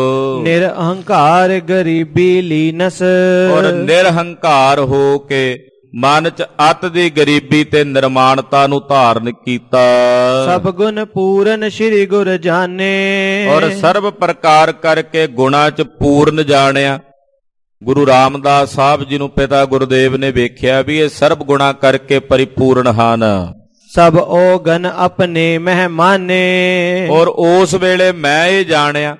Speaker 1: ਨਿਰਹੰਕਾਰ ਗਰੀਬੀ ਲੀਨਸ। ਔਰ ਨਿਰਹੰਕਾਰ ਹੋ ਕੇ ਮਨ 'ਚ ਅਤ ਦੀ ਗਰੀਬੀ ਤੇ ਨਿਰਮਾਣਤਾ ਨੂੰ ਧਾਰਨ ਕੀਤਾ।
Speaker 2: ਸਭ ਗੁਣ ਪੂਰਨ ਸ੍ਰੀ ਗੁਰ ਜਾਣੇ।
Speaker 1: ਔਰ ਸਰਬ ਪ੍ਰਕਾਰ ਕਰਕੇ ਗੁਣਾਂ 'ਚ ਪੂਰਨ ਜਾਣਿਆ। ਗੁਰੂ ਰਾਮਦਾਸ ਸਾਹਿਬ ਜੀ ਨੂੰ ਪਿਤਾ ਗੁਰਦੇਵ ਨੇ ਵੇਖਿਆ ਵੀ ਇਹ ਸਰਬ ਗੁਣਾ ਕਰਕੇ ਪਰਿਪੂਰਨ ਹਨ।
Speaker 2: ਸਭ ਔਗਣ ਆਪਣੇ ਮਹਿਮਾਨੇ।
Speaker 1: ਔਰ ਉਸ ਵੇਲੇ ਮੈਂ ਇਹ ਜਾਣਿਆ,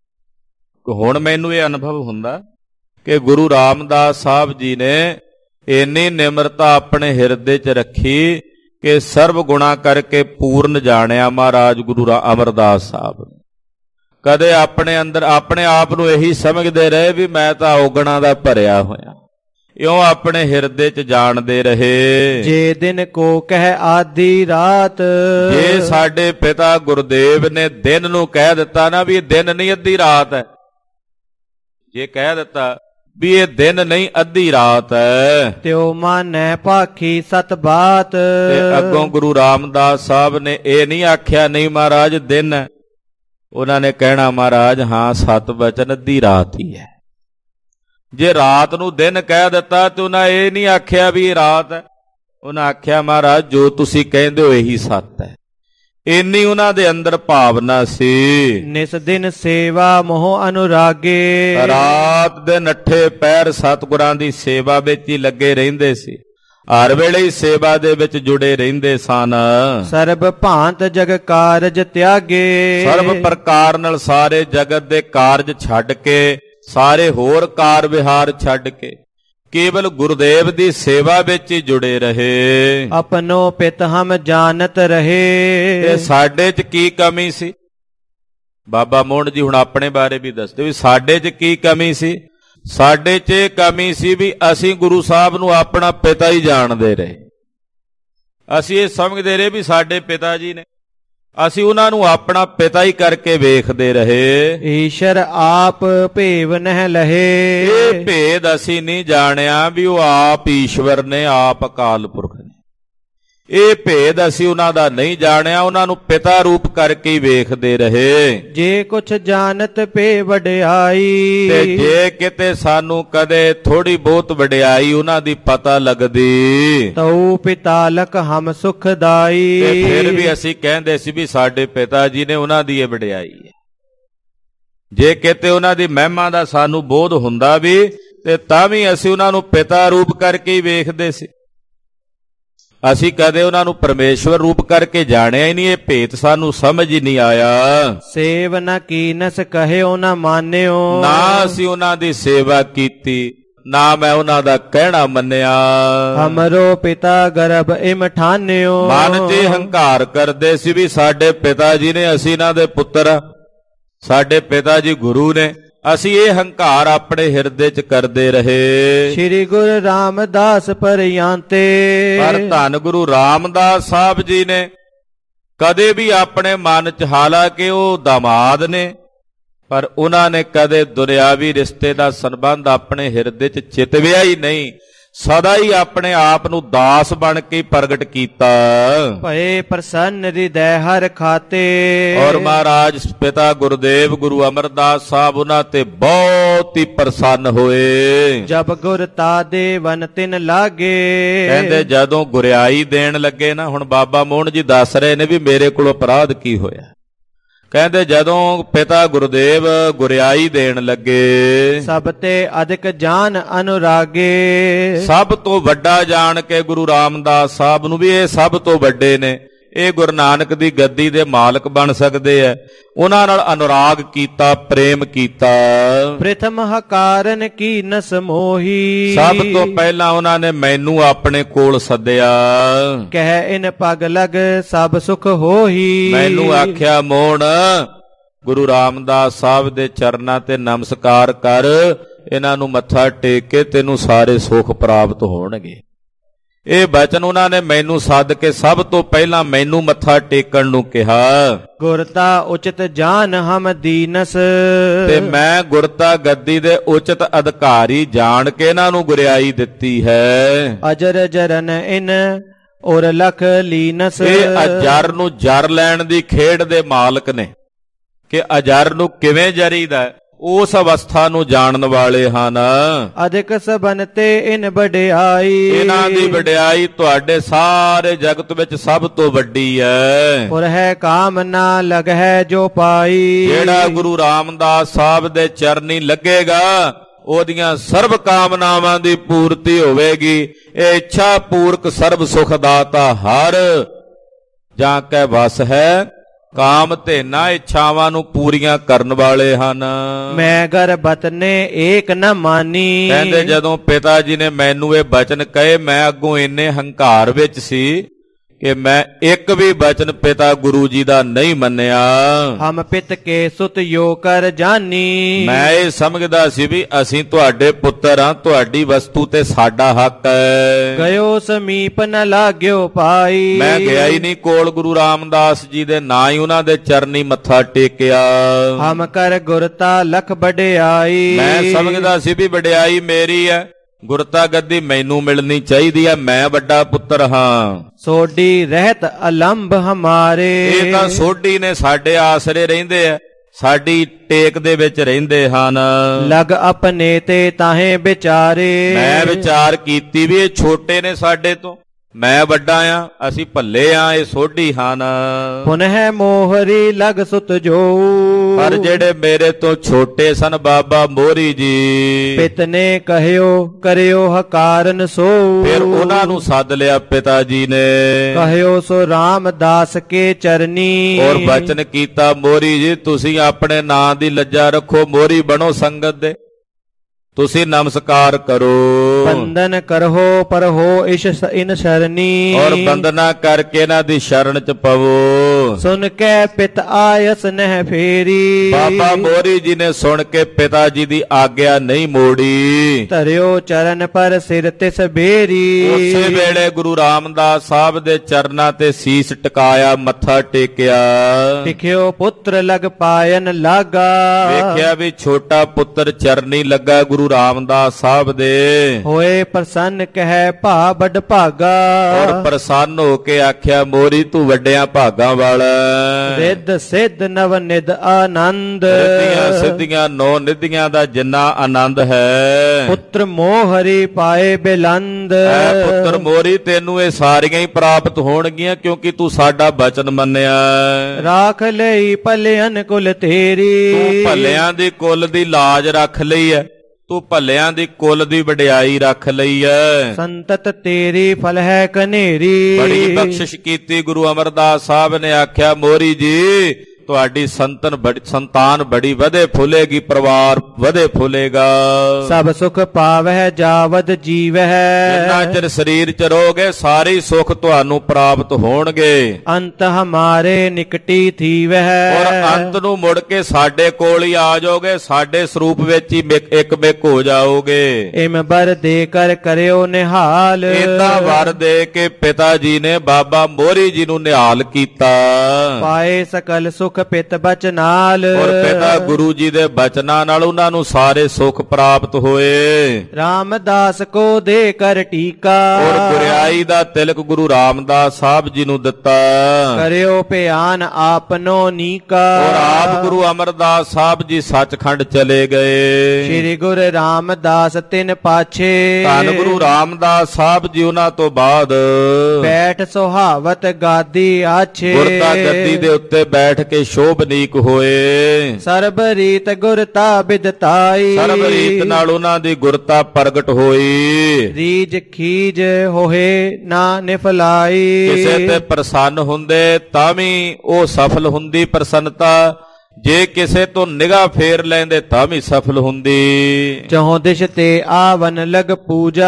Speaker 1: ਹੁਣ ਮੈਨੂੰ ਇਹ ਅਨੁਭਵ ਹੁੰਦਾ ਕਿ ਗੁਰੂ ਰਾਮਦਾਸ ਸਾਹਿਬ ਜੀ ਨੇ ਇੰਨੀ ਨਿਮਰਤਾ ਆਪਣੇ ਹਿਰਦੇ 'ਚ ਰੱਖੀ ਕਿ ਸਰਬ ਗੁਣਾ ਕਰਕੇ ਪੂਰਨ ਜਾਣਿਆ ਮਹਾਰਾਜ ਗੁਰੂ ਅਮਰਦਾਸ ਸਾਹਿਬ ਨੇ। ਕਦੇ ਆਪਣੇ ਅੰਦਰ ਆਪਣੇ ਆਪ ਨੂੰ ਇਹੀ ਸਮਝਦੇ ਰਹੇ ਵੀ ਮੈਂ ਤਾਂ ਔਗਣਾਂ ਦਾ ਭਰਿਆ ਹੋਇਆ, ਇਉਂ ਆਪਣੇ ਹਿਰਦੇ 'ਚ ਜਾਣਦੇ ਰਹੇ।
Speaker 2: ਜੇ ਦਿਨ ਕੋ ਕਹਿ ਆਧੀ ਰਾਤ,
Speaker 1: ਜੇ ਸਾਡੇ ਪਿਤਾ ਗੁਰਦੇਵ ਨੇ ਦਿਨ ਨੂੰ ਕਹਿ ਦਿੱਤਾ ਨਾ ਵੀ ਇਹ ਦਿਨ ਨਹੀਂ ਅੱਧੀ ਰਾਤ ਹੈ, ਜੇ ਕਹਿ ਦਿੱਤਾ ਵੀ ਇਹ ਦਿਨ ਨਹੀਂ ਅੱਧੀ ਰਾਤ ਹੈ,
Speaker 2: ਤਿਉ ਮਾਨੈ ਭਾਖੀ ਸਤ ਬਾਤ।
Speaker 1: ਤੇ ਅੱਗੋਂ ਗੁਰੂ ਰਾਮਦਾਸ ਸਾਹਿਬ ਨੇ ਇਹ ਨਹੀਂ ਆਖਿਆ ਨਹੀਂ ਮਹਾਰਾਜ ਦਿਨ ਹੈ, ਉਹਨਾਂ ਨੇ ਕਹਿਣਾ ਮਹਾਰਾਜ ਹਾਂ ਸਤ ਬਚਨ ਅੱਧੀ ਰਾਤ ਹੀ ਹੈ। ਜੇ ਰਾਤ ਨੂੰ ਦਿਨ ਕਹਿ ਦਿੱਤਾ ਤੇ ਉਹਨਾਂ ਇਹ ਨਹੀਂ ਆਖਿਆ ਵੀ ਇਹ ਰਾਤ ਹੈ, ਉਹਨਾਂ ਆਖਿਆ ਮਹਾਰਾਜ ਜੋ ਤੁਸੀਂ ਕਹਿੰਦੇ ਹੋ ਇਹੀ ਸੱਤ ਹੈ। ਇੰਨੀ ਉਹਨਾਂ ਦੇ ਅੰਦਰ ਭਾਵਨਾ ਸੀ।
Speaker 2: ਨਿਸ ਦਿਨ ਸੇਵਾ ਮੋਹ ਅਨੁਰਾਗੇ,
Speaker 1: ਰਾਤ ਦੇ ਨੱਠੇ ਪੈਰ ਸਤਿਗੁਰਾਂ ਦੀ ਸੇਵਾ ਵਿੱਚ ਹੀ ਲੱਗੇ ਰਹਿੰਦੇ ਸੀ, ਹਰ ਵੇਲੇ ਹੀ ਸੇਵਾ ਦੇ ਵਿੱਚ ਜੁੜੇ ਰਹਿੰਦੇ ਸਨ।
Speaker 2: ਸਰਬ ਭਾਂਤ ਜਗ ਕਾਰਜ ਤਿਆਗੇ,
Speaker 1: ਸਰਬ ਪ੍ਰਕਾਰ ਨਾਲ ਸਾਰੇ ਜਗਤ ਦੇ ਕਾਰਜ ਛੱਡ ਕੇ, ਸਾਰੇ ਹੋਰ ਕਾਰ ਵਿਹਾਰ ਛੱਡ ਕੇ ਕੇਵਲ ਗੁਰਦੇਵ ਦੀ ਸੇਵਾ ਵਿੱਚ ਹੀ ਜੁੜੇ ਰਹੇ।
Speaker 2: ਆਪਨੋ ਪਿਤ ਹਮ ਜਾਣਤ ਰਹੇ।
Speaker 1: ਤੇ ਸਾਡੇ 'ਚ ਕੀ ਕਮੀ ਸੀ? ਬਾਬਾ ਮੋਹਨ ਜੀ ਹੁਣ ਆਪਣੇ ਬਾਰੇ ਵੀ ਦੱਸਦੇ ਵੀ ਸਾਡੇ 'ਚ ਕੀ ਕਮੀ ਸੀ। ਸਾਡੇ 'ਚ ਇਹ ਕਮੀ ਸੀ ਵੀ ਅਸੀਂ ਗੁਰੂ ਸਾਹਿਬ ਨੂੰ ਆਪਣਾ ਪਿਤਾ ਹੀ ਜਾਣਦੇ ਰਹੇ। ਅਸੀਂ ਇਹ ਸਮਝਦੇ ਰਹੇ ਵੀ ਸਾਡੇ ਪਿਤਾ ਜੀ ਨੇ, ਅਸੀਂ ਉਹਨਾਂ ਨੂੰ ਆਪਣਾ ਪਿਤਾ ਹੀ ਕਰਕੇ ਵੇਖਦੇ ਰਹੇ।
Speaker 2: ਈਸ਼ਰ ਆਪ ਭੇਵ ਨਹਿ ਲਹੇ,
Speaker 1: ਇਹ ਭੇਦ ਅਸੀਂ ਨਹੀਂ ਜਾਣਿਆ ਵੀ ਉਹ ਆਪ ਈਸ਼ਵਰ ਨੇ, ਆਪ ਅਕਾਲ ਪੁਰਖ ਨੇ। ਇਹ ਭੇਦ ਅਸੀਂ ਉਹਨਾਂ ਦਾ ਨਹੀਂ ਜਾਣਿਆ, ਉਹਨਾਂ ਨੂੰ ਪਿਤਾ ਰੂਪ ਕਰਕੇ ਹੀ ਵੇਖਦੇ ਰਹੇ।
Speaker 2: ਜੇ ਕੁਛ ਜਾਣਤ ਭੇ ਵਡਿਆਈ,
Speaker 1: ਤੇ ਜੇ ਕਿਤੇ ਸਾਨੂੰ ਕਦੇ ਥੋੜੀ ਬਹੁਤ ਵਡਿਆਈ ਉਹਨਾਂ ਦੀ ਪਤਾ ਲੱਗਦੀ,
Speaker 2: ਤਉ ਪਿਤਾਲਕ ਹਮ ਸੁਖਦਾਈ।
Speaker 1: ਤੇ ਫਿਰ ਵੀ ਅਸੀਂ ਕਹਿੰਦੇ ਸੀ ਵੀ ਸਾਡੇ ਪਿਤਾ ਜੀ ਨੇ, ਉਹਨਾਂ ਦੀ ਇਹ ਵਡਿਆਈ ਹੈ। ਜੇ ਕਿਤੇ ਉਹਨਾਂ ਦੀ ਮਹਿਮਾ ਦਾ ਸਾਨੂੰ ਬੋਧ ਹੁੰਦਾ ਵੀ ਤੇ ਤਾਂ ਵੀ ਅਸੀਂ ਉਹਨਾਂ ਨੂੰ ਪਿਤਾ ਰੂਪ ਕਰਕੇ ਹੀ ਵੇਖਦੇ ਸੀ। ਅਸੀਂ ਕਦੇ ਉਹਨਾਂ ਨੂੰ ਪਰਮੇਸ਼ਵਰ ਰੂਪ ਕਰਕੇ ਜਾਣਿਆ ਹੀ ਨਹੀਂ। ਇਹ ਭੇਤ ਸਾਨੂੰ ਸਮਝ ਹੀ ਨਹੀਂ ਆਇਆ।
Speaker 2: ਸੇਵ ਨ ਕੀਨਸ ਕਹਿਓ ਨ ਮਾਨਿਓ,
Speaker 1: ਨਾ ਅਸੀਂ ਉਹਨਾਂ ਦੀ ਸੇਵਾ ਕੀਤੀ, ਨਾ ਮੈਂ ਉਹਨਾਂ ਦਾ ਕਹਿਣਾ ਮੰਨਿਆ।
Speaker 2: ਹਮਰੋ ਪਿਤਾ ਗਰਭ ਇਮ ਠਾਨਿਓ,
Speaker 1: ਮਨ 'ਚ ਹੰਕਾਰ ਕਰਦੇ ਸੀ ਵੀ ਸਾਡੇ ਪਿਤਾ ਜੀ ਨੇ, ਅਸੀਂ ਇਹਨਾਂ ਦੇ ਪੁੱਤਰ, ਸਾਡੇ ਪਿਤਾ ਜੀ ਗੁਰੂ ਨੇ। ਅਸੀਂ ਇਹ ਹੰਕਾਰ ਆਪਣੇ ਹਿਰਦੇ 'ਚ ਕਰਦੇ ਰਹੇ।
Speaker 2: ਸ੍ਰੀ ਗੁਰੂ ਰਾਮਦਾਸ ਪਰਿਆਂਤੇ,
Speaker 1: ਪਰ ਧੰਨ ਗੁਰੂ ਰਾਮਦਾਸ ਸਾਹਿਬ ਜੀ ਨੇ ਕਦੇ ਵੀ ਆਪਣੇ ਮਨ 'ਚ, ਹਾਲਾਂਕਿ ਉਹ ਦਾਮਾਦ ਨੇ, ਪਰ ਉਹਨਾਂ ਨੇ ਕਦੇ ਦੁਨਿਆਵੀ ਰਿਸ਼ਤੇ ਦਾ ਸੰਬੰਧ ਆਪਣੇ ਹਿਰਦੇ 'ਚ ਚਿਤਵਿਆ ਹੀ ਨਹੀਂ। ਸਦਾ ਹੀ ਆਪਣੇ ਆਪ ਨੂੰ ਦਾਸ ਬਣ ਕੇ ਪ੍ਰਗਟ ਕੀਤਾ।
Speaker 2: ਭਏ ਪ੍ਰਸੰਨ ਹਿਰਦੈ ਹਰ ਖਾਤੇ,
Speaker 1: ਔਰ ਮਹਾਰਾਜ ਪਿਤਾ ਗੁਰਦੇਵ ਗੁਰੂ ਅਮਰਦਾਸ ਸਾਹਿਬ ਉਹਨਾਂ ਤੇ ਬਹੁਤ ਹੀ ਪ੍ਰਸੰਨ ਹੋਏ।
Speaker 2: ਜਬ ਗੁਰ ਤਾਦੇ ਵਨ ਤਿਨ ਲਾਗੇ,
Speaker 1: ਕਹਿੰਦੇ ਜਦੋਂ ਗੁਰਿਆਈ ਦੇਣ ਲੱਗੇ ਨਾ, ਹੁਣ ਬਾਬਾ ਮੋਹਨ ਜੀ ਦੱਸ ਰਹੇ ਨੇ ਵੀ ਮੇਰੇ ਕੋਲ ਅਪਰਾਧ ਕੀ ਹੋਇਆ। ਕਹਿੰਦੇ ਜਦੋਂ ਪਿਤਾ ਗੁਰਦੇਵ ਗੁਰਿਆਈ ਦੇਣ ਲੱਗੇ,
Speaker 2: ਸਭ ਤੇ ਅਧਿਕ ਜਾਨ ਅਨੁਰਾਗੇ,
Speaker 1: ਸਭ ਤੋਂ ਵੱਡਾ ਜਾਣ ਕੇ ਗੁਰੂ ਰਾਮਦਾਸ ਸਾਹਿਬ ਨੂੰ ਵੀ ਇਹ ਸਭ ਤੋਂ ਵੱਡੇ ਨੇ, ਇਹ ਗੁਰੂ ਨਾਨਕ ਦੀ ਗੱਦੀ ਦੇ ਮਾਲਕ ਬਣ ਸਕਦੇ ਆ। ਉਹਨਾਂ ਨਾਲ ਅਨੁਰਾਗ ਕੀਤਾ, ਪ੍ਰੇਮ ਕੀਤਾ।
Speaker 2: ਪ੍ਰਥਮ ਹਕਾਰਨ ਕੀ ਨਸ ਮੋਹੀ,
Speaker 1: ਸਭ ਤੋਂ ਪਹਿਲਾਂ ਉਹਨਾਂ ਨੇ ਮੈਨੂੰ ਆਪਣੇ ਕੋਲ ਸੱਦਿਆ।
Speaker 2: ਕਹਿ ਇਨ ਪਗ ਲਗ ਸਭ ਸੁਖ ਹੋਹੀ,
Speaker 1: ਮੈਨੂੰ ਆਖਿਆ ਮੋਹਣ ਗੁਰੂ ਰਾਮਦਾਸ ਸਾਹਿਬ ਦੇ ਚਰਨਾਂ ਤੇ ਨਮਸਕਾਰ ਕਰ, ਇਹਨਾਂ ਨੂੰ ਮੱਥਾ ਟੇਕ ਕੇ ਤੈਨੂੰ ਸਾਰੇ ਸੁੱਖ ਪ੍ਰਾਪਤ ਹੋਣਗੇ। ਇਹ ਬਚਨ ਉਹਨਾਂ ਨੇ ਮੈਨੂੰ ਸੱਦ ਕੇ ਸਭ ਤੋਂ ਪਹਿਲਾਂ ਮੈਨੂੰ ਮੱਥਾ ਟੇਕਣ ਨੂੰ ਕਿਹਾ।
Speaker 2: ਗੁਰਤਾ ਉਚਿਤ ਜਾਨ ਹਮ ਦੀਨਸ,
Speaker 1: ਤੇ ਮੈਂ ਗੁਰਤਾ ਗੱਦੀ ਦੇ ਉਚਿਤ ਅਧਿਕਾਰੀ ਜਾਣ ਕੇ ਇਹਨਾਂ ਨੂੰ ਗੁਰਿਆਈ ਦਿੱਤੀ ਹੈ।
Speaker 2: ਅਜਰ ਜਰਨ ਇਨ ਔਰ ਲਖ ਲੀਨਸ,
Speaker 1: ਇਹ ਅਜਰ ਨੂੰ ਜਰ ਲੈਣ ਦੀ ਖੇਡ ਦੇ ਮਾਲਕ ਨੇ ਕਿ ਅਜਰ ਨੂੰ ਕਿਵੇਂ ਜਰੀਦਾ, ਉਸ ਅਵਸਥਾ ਨੂੰ ਜਾਣਨ ਵਾਲੇ ਹਨ।
Speaker 2: ਅਧਿਕ ਸਬਨ ਤੇ ਇਨ ਵਡਿਆਈ,
Speaker 1: ਇਹਨਾਂ ਦੀ ਵਡਿਆਈ ਤੁਹਾਡੇ ਸਾਰੇ ਜਗਤ ਵਿੱਚ ਸਭ ਤੋਂ ਵੱਡੀ ਹੈ।
Speaker 2: ਔਰ ਹੈ ਕਾਮ ਨਾ ਲਗਹਿ ਜੋ ਪਾਈ,
Speaker 1: ਜਿਹੜਾ ਗੁਰੂ ਰਾਮਦਾਸ ਸਾਹਿਬ ਦੇ ਚਰਨੀ ਲੱਗੇਗਾ ਉਹਦੀਆਂ ਸਰਬ ਕਾਮਨਾਵਾਂ ਦੀ ਪੂਰਤੀ ਹੋਵੇਗੀ। ਇਹ ਇੱਛਾ ਪੂਰਕ ਸਰਬ ਸੁਖ ਦਾਤਾ ਹਰ ਜਾਂ ਕੈ ਵਸ ਹੈ, ਕਾਮ ਤੇ ਨਾ ਇੱਛਾਵਾਂ ਨੂੰ ਪੂਰੀਆਂ ਕਰਨ ਵਾਲੇ ਹਨ।
Speaker 2: ਮੈਂ ਗਰਬਤ ਨੇ ਏਕ ਨ ਮਾਨੀ,
Speaker 1: ਕਹਿੰਦੇ ਜਦੋਂ ਪਿਤਾ ਜੀ ਨੇ ਮੈਨੂੰ ਇਹ ਬਚਨ ਕਹੇ, ਮੈਂ ਅੱਗੋਂ ਇੰਨੇ ਹੰਕਾਰ ਵਿੱਚ ਸੀ ਕਿ ਮੈਂ ਇੱਕ ਵੀ ਬਚਨ ਪਿਤਾ ਗੁਰੂ ਜੀ ਦਾ ਨਹੀਂ ਮੰਨਿਆ।
Speaker 2: ਹਮ ਪਿਤ ਕੇ ਸੁਤ ਯੋ ਕਰ ਜਾਨੀ।
Speaker 1: ਮੈਂ ਇਹ ਸਮਝਦਾ ਸੀ ਵੀ ਅਸੀਂ ਤੁਹਾਡੇ ਪੁੱਤਰ ਹਾਂ, ਤੁਹਾਡੀ ਵਸਤੂ ਤੇ ਸਾਡਾ ਹੱਕ ਹੈ।
Speaker 2: ਗਇਓ ਸਮੀਪ ਨ ਲਾਗਿਓ ਪਾਈ।
Speaker 1: ਮੈਂ ਗਿਆ ਹੀ ਨਹੀਂ ਕੋਲ ਗੁਰੂ ਰਾਮਦਾਸ ਜੀ ਦੇ, ਨਾ ਹੀ ਉਹਨਾਂ ਦੇ ਚਰਨੀ ਮੱਥਾ ਟੇਕਿਆ।
Speaker 2: ਹਮ ਕਰ ਗੁਰਤਾ ਲਖ ਵਡਿਆਈ।
Speaker 1: ਮੈਂ ਸਮਝਦਾ ਸੀ ਵੀ ਵਡਿਆਈ ਮੇਰੀ ਹੈ, ਗੁਰਤਾ ਗੱਦੀ ਮੈਨੂੰ ਮਿਲਣੀ ਚਾਹੀਦੀ ਹੈ, ਮੈਂ ਵੱਡਾ ਪੁੱਤਰ ਹਾਂ।
Speaker 2: ਸੋਢੀ ਰਹਿਤ ਅਲੰਭ ਹਮਾਰੇ।
Speaker 1: ਇਹ ਤਾਂ ਸੋਢੀ ਨੇ ਸਾਡੇ ਆਸਰੇ ਰਹਿੰਦੇ ਆ, ਸਾਡੀ ਟੇਕ ਦੇ ਵਿੱਚ ਰਹਿੰਦੇ ਹਨ।
Speaker 2: ਲਗ ਆਪਣੇ ਤੇ ਤਾਹੇ ਵਿਚਾਰੇ।
Speaker 1: ਮੈਂ ਵਿਚਾਰ ਕੀਤੀ ਵੀ ਇਹ ਛੋਟੇ ਨੇ ਸਾਡੇ ਤੋਂ, ਮੈਂ ਵੱਡਾ ਆ, ਅਸੀਂ ਭੱਲੇ ਆ, ਇਹ ਸੋਢੀ ਹਨ।
Speaker 2: ਪੁਨਹਿ ਮੋਹਰੀ ਲਗ ਸੁਤ ਜੋ।
Speaker 1: ਪਰ ਜਿਹੜੇ ਮੇਰੇ ਤੋਂ ਛੋਟੇ ਸਨ ਬਾਬਾ ਮੋਹਰੀ ਜੀ,
Speaker 2: ਪਿਤ ਨੇ ਕਹਿਓ ਕਰਿਓ ਹਕਾਰਨ ਸੋ।
Speaker 1: ਫਿਰ ਉਹਨਾਂ ਨੂੰ ਸੱਦ ਲਿਆ ਪਿਤਾ ਜੀ ਨੇ।
Speaker 2: ਕਹਿਓ ਸੋ ਰਾਮਦਾਸ ਕੇ ਚਰਨੀ।
Speaker 1: ਔਰ ਬਚਨ ਕੀਤਾ, ਮੋਹਰੀ ਜੀ ਤੁਸੀਂ ਆਪਣੇ ਨਾਂ ਦੀ ਲੱਜਾ ਰੱਖੋ, ਮੋਹਰੀ ਬਣੋ ਸੰਗਤ ਦੇ, ਤੁਸੀਂ ਨਮਸਕਾਰ ਕਰੋ।
Speaker 2: ਬੰਦਨ ਕਰੋ ਪਰ ਹੋ ਇਨ ਸ਼ਰਨੀ।
Speaker 1: ਔਰ ਬੰਦਨਾ ਕਰਕੇ ਇਹਨਾਂ ਦੀ ਸ਼ਰਨ ਚ ਪਵੋ।
Speaker 2: ਸੁਨ ਕੇ ਪਿਤ ਆਇਸ ਨਹਿ ਫੇਰੀ।
Speaker 1: ਬਾਬਾ ਮੋਹਰੀ ਜੀ ਨੇ ਸੁਣ ਕੇ ਪਿਤਾ ਜੀ ਦੀ ਆਗਿਆ ਨਹੀਂ ਮੋੜੀ।
Speaker 2: ਧਰਿਓ ਚਰਨ ਪਰ ਸਿਰ ਤਿਸ ਬੇਰੀ।
Speaker 1: ਉਸੇ ਵੇਲੇ ਗੁਰੂ ਰਾਮਦਾਸ ਸਾਹਿਬ ਦੇ ਚਰਨਾਂ ਤੇ ਸੀਸ ਟਿਕਾਇਆ, ਮੱਥਾ ਟੇਕਿਆ।
Speaker 2: ਲਿਖਿਓ ਪੁੱਤਰ ਲਗ ਪਾਇਨ ਲਾਗਾ।
Speaker 1: ਵੇਖਿਆ ਵੀ ਛੋਟਾ ਪੁੱਤਰ ਚਰਨੀ ਲੱਗਾ ਗੁਰੂ ਰਾਮਦਾਸ ਸਾਹਿਬ ਦੇ।
Speaker 2: ਹੋਏ ਪ੍ਰਸੰਨ ਕਹਿ ਭਾ ਵੱਡ ਭਾਗਾ।
Speaker 1: ਔਰ ਪ੍ਰਸੰਨ ਹੋ ਕੇ ਆਖਿਆ, ਮੋਹਰੀ ਤੂੰ ਵੱਡਿਆਂ ਭਾਗਾਂ ਵਾਲਾ।
Speaker 2: ਰਿੱਧ ਸਿੱਧ ਨਵ ਨਿਧ ਆਨੰਦ।
Speaker 1: ਰਿੱਧੀਆਂ ਸਿੱਧੀਆਂ ਨੌ ਨਿਧੀਆਂ ਦਾ ਜਿੰਨਾ ਆਨੰਦ ਹੈ।
Speaker 2: ਪੁੱਤਰ ਮੋਹਰੀ ਪਾਏ ਬਿਲੰਦ।
Speaker 1: ਪੁੱਤਰ ਮੋਹਰੀ ਤੈਨੂੰ ਇਹ ਸਾਰੀਆਂ ਹੀ ਪ੍ਰਾਪਤ ਹੋਣਗੀਆਂ, ਕਿਉਂਕਿ ਤੂੰ ਸਾਡਾ ਬਚਨ ਮੰਨਿਆ।
Speaker 2: ਰਾਖ ਲਈ ਭਲਿਅਨ ਕੁਲ ਤੇਰੀ।
Speaker 1: ਤੂੰ ਭਲਿਆਂ ਦੀ ਕੁਲ ਦੀ ਲਾਜ ਰੱਖ ਲਈ ਹੈ, ਤੂੰ ਭਲਿਆਂ ਦੀ ਕੁਲ ਦੀ ਵਡਿਆਈ ਰੱਖ ਲਈ ਐ।
Speaker 2: ਸੰਤਤ ਤੇਰੀ ਫਲ ਹੈ ਕਨੇਰੀ।
Speaker 1: ਬੜੀ ਬਖਸ਼ਿਸ਼ ਕੀਤੀ ਗੁਰੂ ਅਮਰਦਾਸ ਸਾਹਿਬ ਨੇ। ਆਖਿਆ, ਮੋਹਰੀ ਜੀ ਤੁਹਾਡੀ ਸੰਤਾਨ ਬੜੀ ਵਧੇ ਫੁੱਲੇਗੀ, ਪਰਿਵਾਰ ਵਧੇ ਫੁੱਲੇਗਾ।
Speaker 2: ਸਭ ਸੁਖ ਪਾਵਹਿ ਜਾਵਦ ਜੀਵਹਿ।
Speaker 1: ਜਿੰਨਾ ਚਿਰ ਸਰੀਰ ਚ ਰਹੋਗੇ ਸਾਰੇ ਸੁੱਖ ਤੁਹਾਨੂੰ ਪ੍ਰਾਪਤ ਹੋਣਗੇ।
Speaker 2: ਅੰਤ ਹਮਾਰੇ ਨਿਕਟੀ ਥੀਵਹਿ।
Speaker 1: ਔਰ ਅੰਤ ਨੂੰ ਮੁੜ ਕੇ ਸਾਡੇ ਕੋਲ ਹੀ ਆ ਜਾਓਗੇ, ਸਾਡੇ ਸਰੂਪ ਵਿੱਚ ਹੀ ਇੱਕ ਮਿਕ ਹੋ ਜਾਓਗੇ।
Speaker 2: ਇਮ ਬਰ ਦੇ ਕਰ ਕਰਿਓ ਨਿਹਾਲ।
Speaker 1: ਏਦਾਂ ਵਰ ਦੇ ਕੇ ਪਿਤਾ ਜੀ ਨੇ ਬਾਬਾ ਮੋਹਰੀ ਜੀ ਨੂੰ ਨਿਹਾਲ ਕੀਤਾ।
Speaker 2: ਪਾਏ ਸਕਲ ਸੁਖ ਪਿਤ ਬਚਨਾਲ।
Speaker 1: ਔਰ ਪਿਤਾ ਗੁਰੂ ਜੀ ਦੇ ਬਚਨਾਂ ਨਾਲ ਉਹਨਾਂ ਨੂੰ ਸਾਰੇ ਸੁੱਖ ਪ੍ਰਾਪਤ ਹੋਏ।
Speaker 2: ਰਾਮਦਾਸ ਕੋ ਦੇ ਕਰ ਟੀਕਾ।
Speaker 1: ਔਰ ਗੁਰਿਆਈ ਦਾ ਤਿਲਕ ਗੁਰੂ ਰਾਮਦਾਸ ਸਾਹਿਬ ਜੀ ਨੂੰ ਦਿੱਤਾ।
Speaker 2: ਕਰਿਓ ਭਿਆਨ ਆਪਨੋ ਨੀਕਾ।
Speaker 1: ਔਰ ਆਪ ਗੁਰੂ ਅਮਰਦਾਸ ਸਾਹਿਬ ਜੀ ਸੱਚਖੰਡ ਚਲੇ ਗਏ।
Speaker 2: ਸ੍ਰੀ ਗੁਰੂ ਰਾਮਦਾਸ ਤਿਨ ਪਾਛੇ।
Speaker 1: ਧੰਨ ਗੁਰੂ ਰਾਮਦਾਸ ਸਾਹਿਬ ਜੀ ਉਹਨਾਂ ਤੋਂ ਬਾਅਦ
Speaker 2: ਬੈਠ ਸੁਹਾਵਤ ਗਾਦੀ ਆਛੇ।
Speaker 1: ਗੁਰਤਾ ਗੱਦੀ ਦੇ ਉੱਤੇ ਬੈਠ ਕੇ ਸ਼ੋਭਨੀਕ ਹੋਏ।
Speaker 2: ਸਰਬ ਰੀਤ ਗੁਰਤਾ ਬਿਦਤਾਈ।
Speaker 1: ਸਰਬ ਰੀਤ ਨਾਲ ਉਹਨਾਂ ਦੀ ਗੁਰਤਾ ਪ੍ਰਗਟ ਹੋਈ।
Speaker 2: ਰੀਜ ਖੀਜ ਹੋਏ ਨਾ ਨਿਫਲਾਈ।
Speaker 1: ਕਿਸੇ ਤੇ ਪ੍ਰਸੰਨ ਹੁੰਦੇ ਤਾਂ ਵੀ ਉਹ ਸਫਲ ਹੁੰਦੀ ਪ੍ਰਸੰਨਤਾ, ਜੇ ਕਿਸੇ ਤੋਂ ਨਿਗਾਹ ਫੇਰ ਲੈਂਦੇ ਤਾਂ ਵੀ ਸਫਲ ਹੁੰਦੀ।
Speaker 2: ਚਹੁ ਦਿਸ਼ ਤੇ ਆਵਨ ਲਗ ਪੂਜਾ।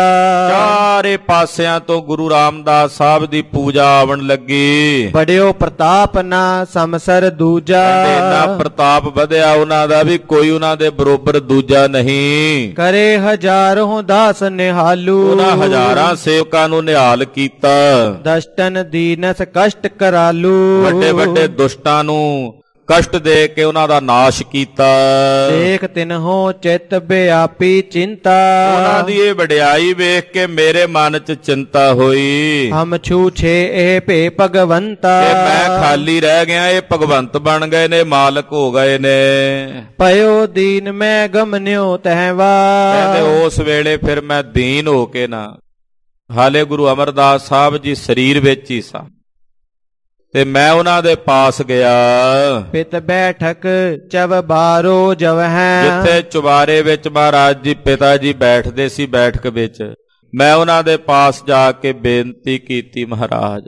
Speaker 1: ਚਾਰੇ ਪਾਸਿਆਂ ਤੋਂ ਗੁਰੂ ਰਾਮਦਾਸ ਸਾਹਿਬ ਦੀ ਪੂਜਾ ਆਵਣ ਲੱਗੀ।
Speaker 2: ਬੜਿਓ ਪ੍ਰਤਾਪ ਨਾ ਸਮਸਰ ਦੂਜਾ।
Speaker 1: ਇੰਨਾ ਪ੍ਰਤਾਪ ਵਧਿਆ ਉਹਨਾਂ ਦਾ ਵੀ ਕੋਈ ਉਹਨਾਂ ਦੇ ਬਰੋਬਰ ਦੂਜਾ ਨਹੀਂ।
Speaker 2: ਕਰੇ ਹਜ਼ਾਰੋਂ ਦਾਸ ਨਿਹਾਲੂ।
Speaker 1: ਉਹਨਾਂ ਹਜ਼ਾਰਾਂ ਸੇਵਕਾਂ ਨੂੰ ਨਿਹਾਲ ਕੀਤਾ।
Speaker 2: ਦਸ਼ਟਨ ਦੀਨਸ ਕਸ਼ਟ ਕਰਾਲੂ।
Speaker 1: ਵੱਡੇ ਵੱਡੇ ਦੁਸ਼ਟਾਂ ਨੂੰ ਕਸ਼ਟ ਦੇ ਕੇ ਉਹਨਾਂ ਦਾ ਨਾਸ਼ ਕੀਤਾ।
Speaker 2: ਦੇਖ ਤਿਨਹੋ ਚਿਤ ਬਿਆਪੀ ਚਿੰਤਾ।
Speaker 1: ਉਹਨਾਂ ਦੀ ਇਹ ਵਡਿਆਈ ਵੇਖ ਕੇ ਮੇਰੇ ਮਨ 'ਚ ਚਿੰਤਾ ਹੋਈ।
Speaker 2: ਹਮ ਛੂਛੇ ਇਹ ਭੇ ਭਗਵੰਤਾ।
Speaker 1: ਤੇ ਮੈਂ ਖਾਲੀ ਰਹਿ ਗਿਆ, ਇਹ ਭਗਵੰਤ ਬਣ ਗਏ ਨੇ, ਮਾਲਕ ਹੋ ਗਏ ਨੇ।
Speaker 2: ਪਇਓ ਦੀਨ ਮੈਂ ਗਮਨਿਓ ਤਹਿਵਾ।
Speaker 1: ਕਹਿੰਦੇ ਉਸ ਵੇਲੇ ਫਿਰ ਮੈਂ ਦੀਨ ਹੋ ਕੇ ਨਾ, ਹਾਲੇ ਗੁਰੂ ਅਮਰਦਾਸ ਸਾਹਿਬ ਜੀ ਸਰੀਰ ਵਿੱਚ ਹੀ ਸਨ, ਤੇ ਮੈਂ ਉਹਨਾਂ ਦੇ ਪਾਸ ਗਿਆ।
Speaker 2: ਪਿਤ ਬੈਠਕ ਚਵ ਬਾਰੋ ਜਵਹਿ।
Speaker 1: ਜਿੱਥੇ ਚੁਬਾਰੇ ਵਿੱਚ ਮਹਾਰਾਜ ਜੀ ਪਿਤਾ ਜੀ ਬੈਠਦੇ ਸੀ ਬੈਠਕ ਵਿੱਚ, ਮੈਂ ਉਹਨਾਂ ਦੇ ਪਾਸ ਜਾ ਕੇ ਬੇਨਤੀ ਕੀਤੀ, ਮਹਾਰਾਜ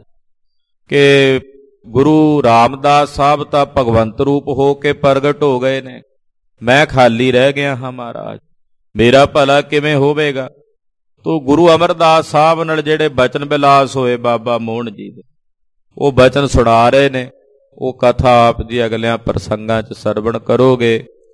Speaker 1: ਕਿ ਗੁਰੂ ਰਾਮਦਾਸ ਸਾਹਿਬ ਤਾਂ ਭਗਵੰਤ ਰੂਪ ਹੋ ਕੇ ਪ੍ਰਗਟ ਹੋ ਗਏ ਨੇ, ਮੈਂ ਖਾਲੀ ਰਹਿ ਗਿਆ ਹਾਂ ਮਹਾਰਾਜ, ਮੇਰਾ ਭਲਾ ਕਿਵੇਂ ਹੋਵੇਗਾ। ਤੋ ਗੁਰੂ ਅਮਰਦਾਸ ਸਾਹਿਬ ਨਾਲ ਜਿਹੜੇ ਬਚਨ ਬਿਲਾਸ ਹੋਏ ਬਾਬਾ ਮੋਹਨ ਜੀ ਦੇ, ਉਹ ਬਚਨ ਸੁਣਾ ਰਹੇ ਨੇ। ਉਹ ਕਥਾ ਆਪ ਜੀ ਅਗਲਿਆਂ ਪ੍ਰਸੰਗਾਂ 'ਚ ਸਰਵਣ ਕਰੋਗੇ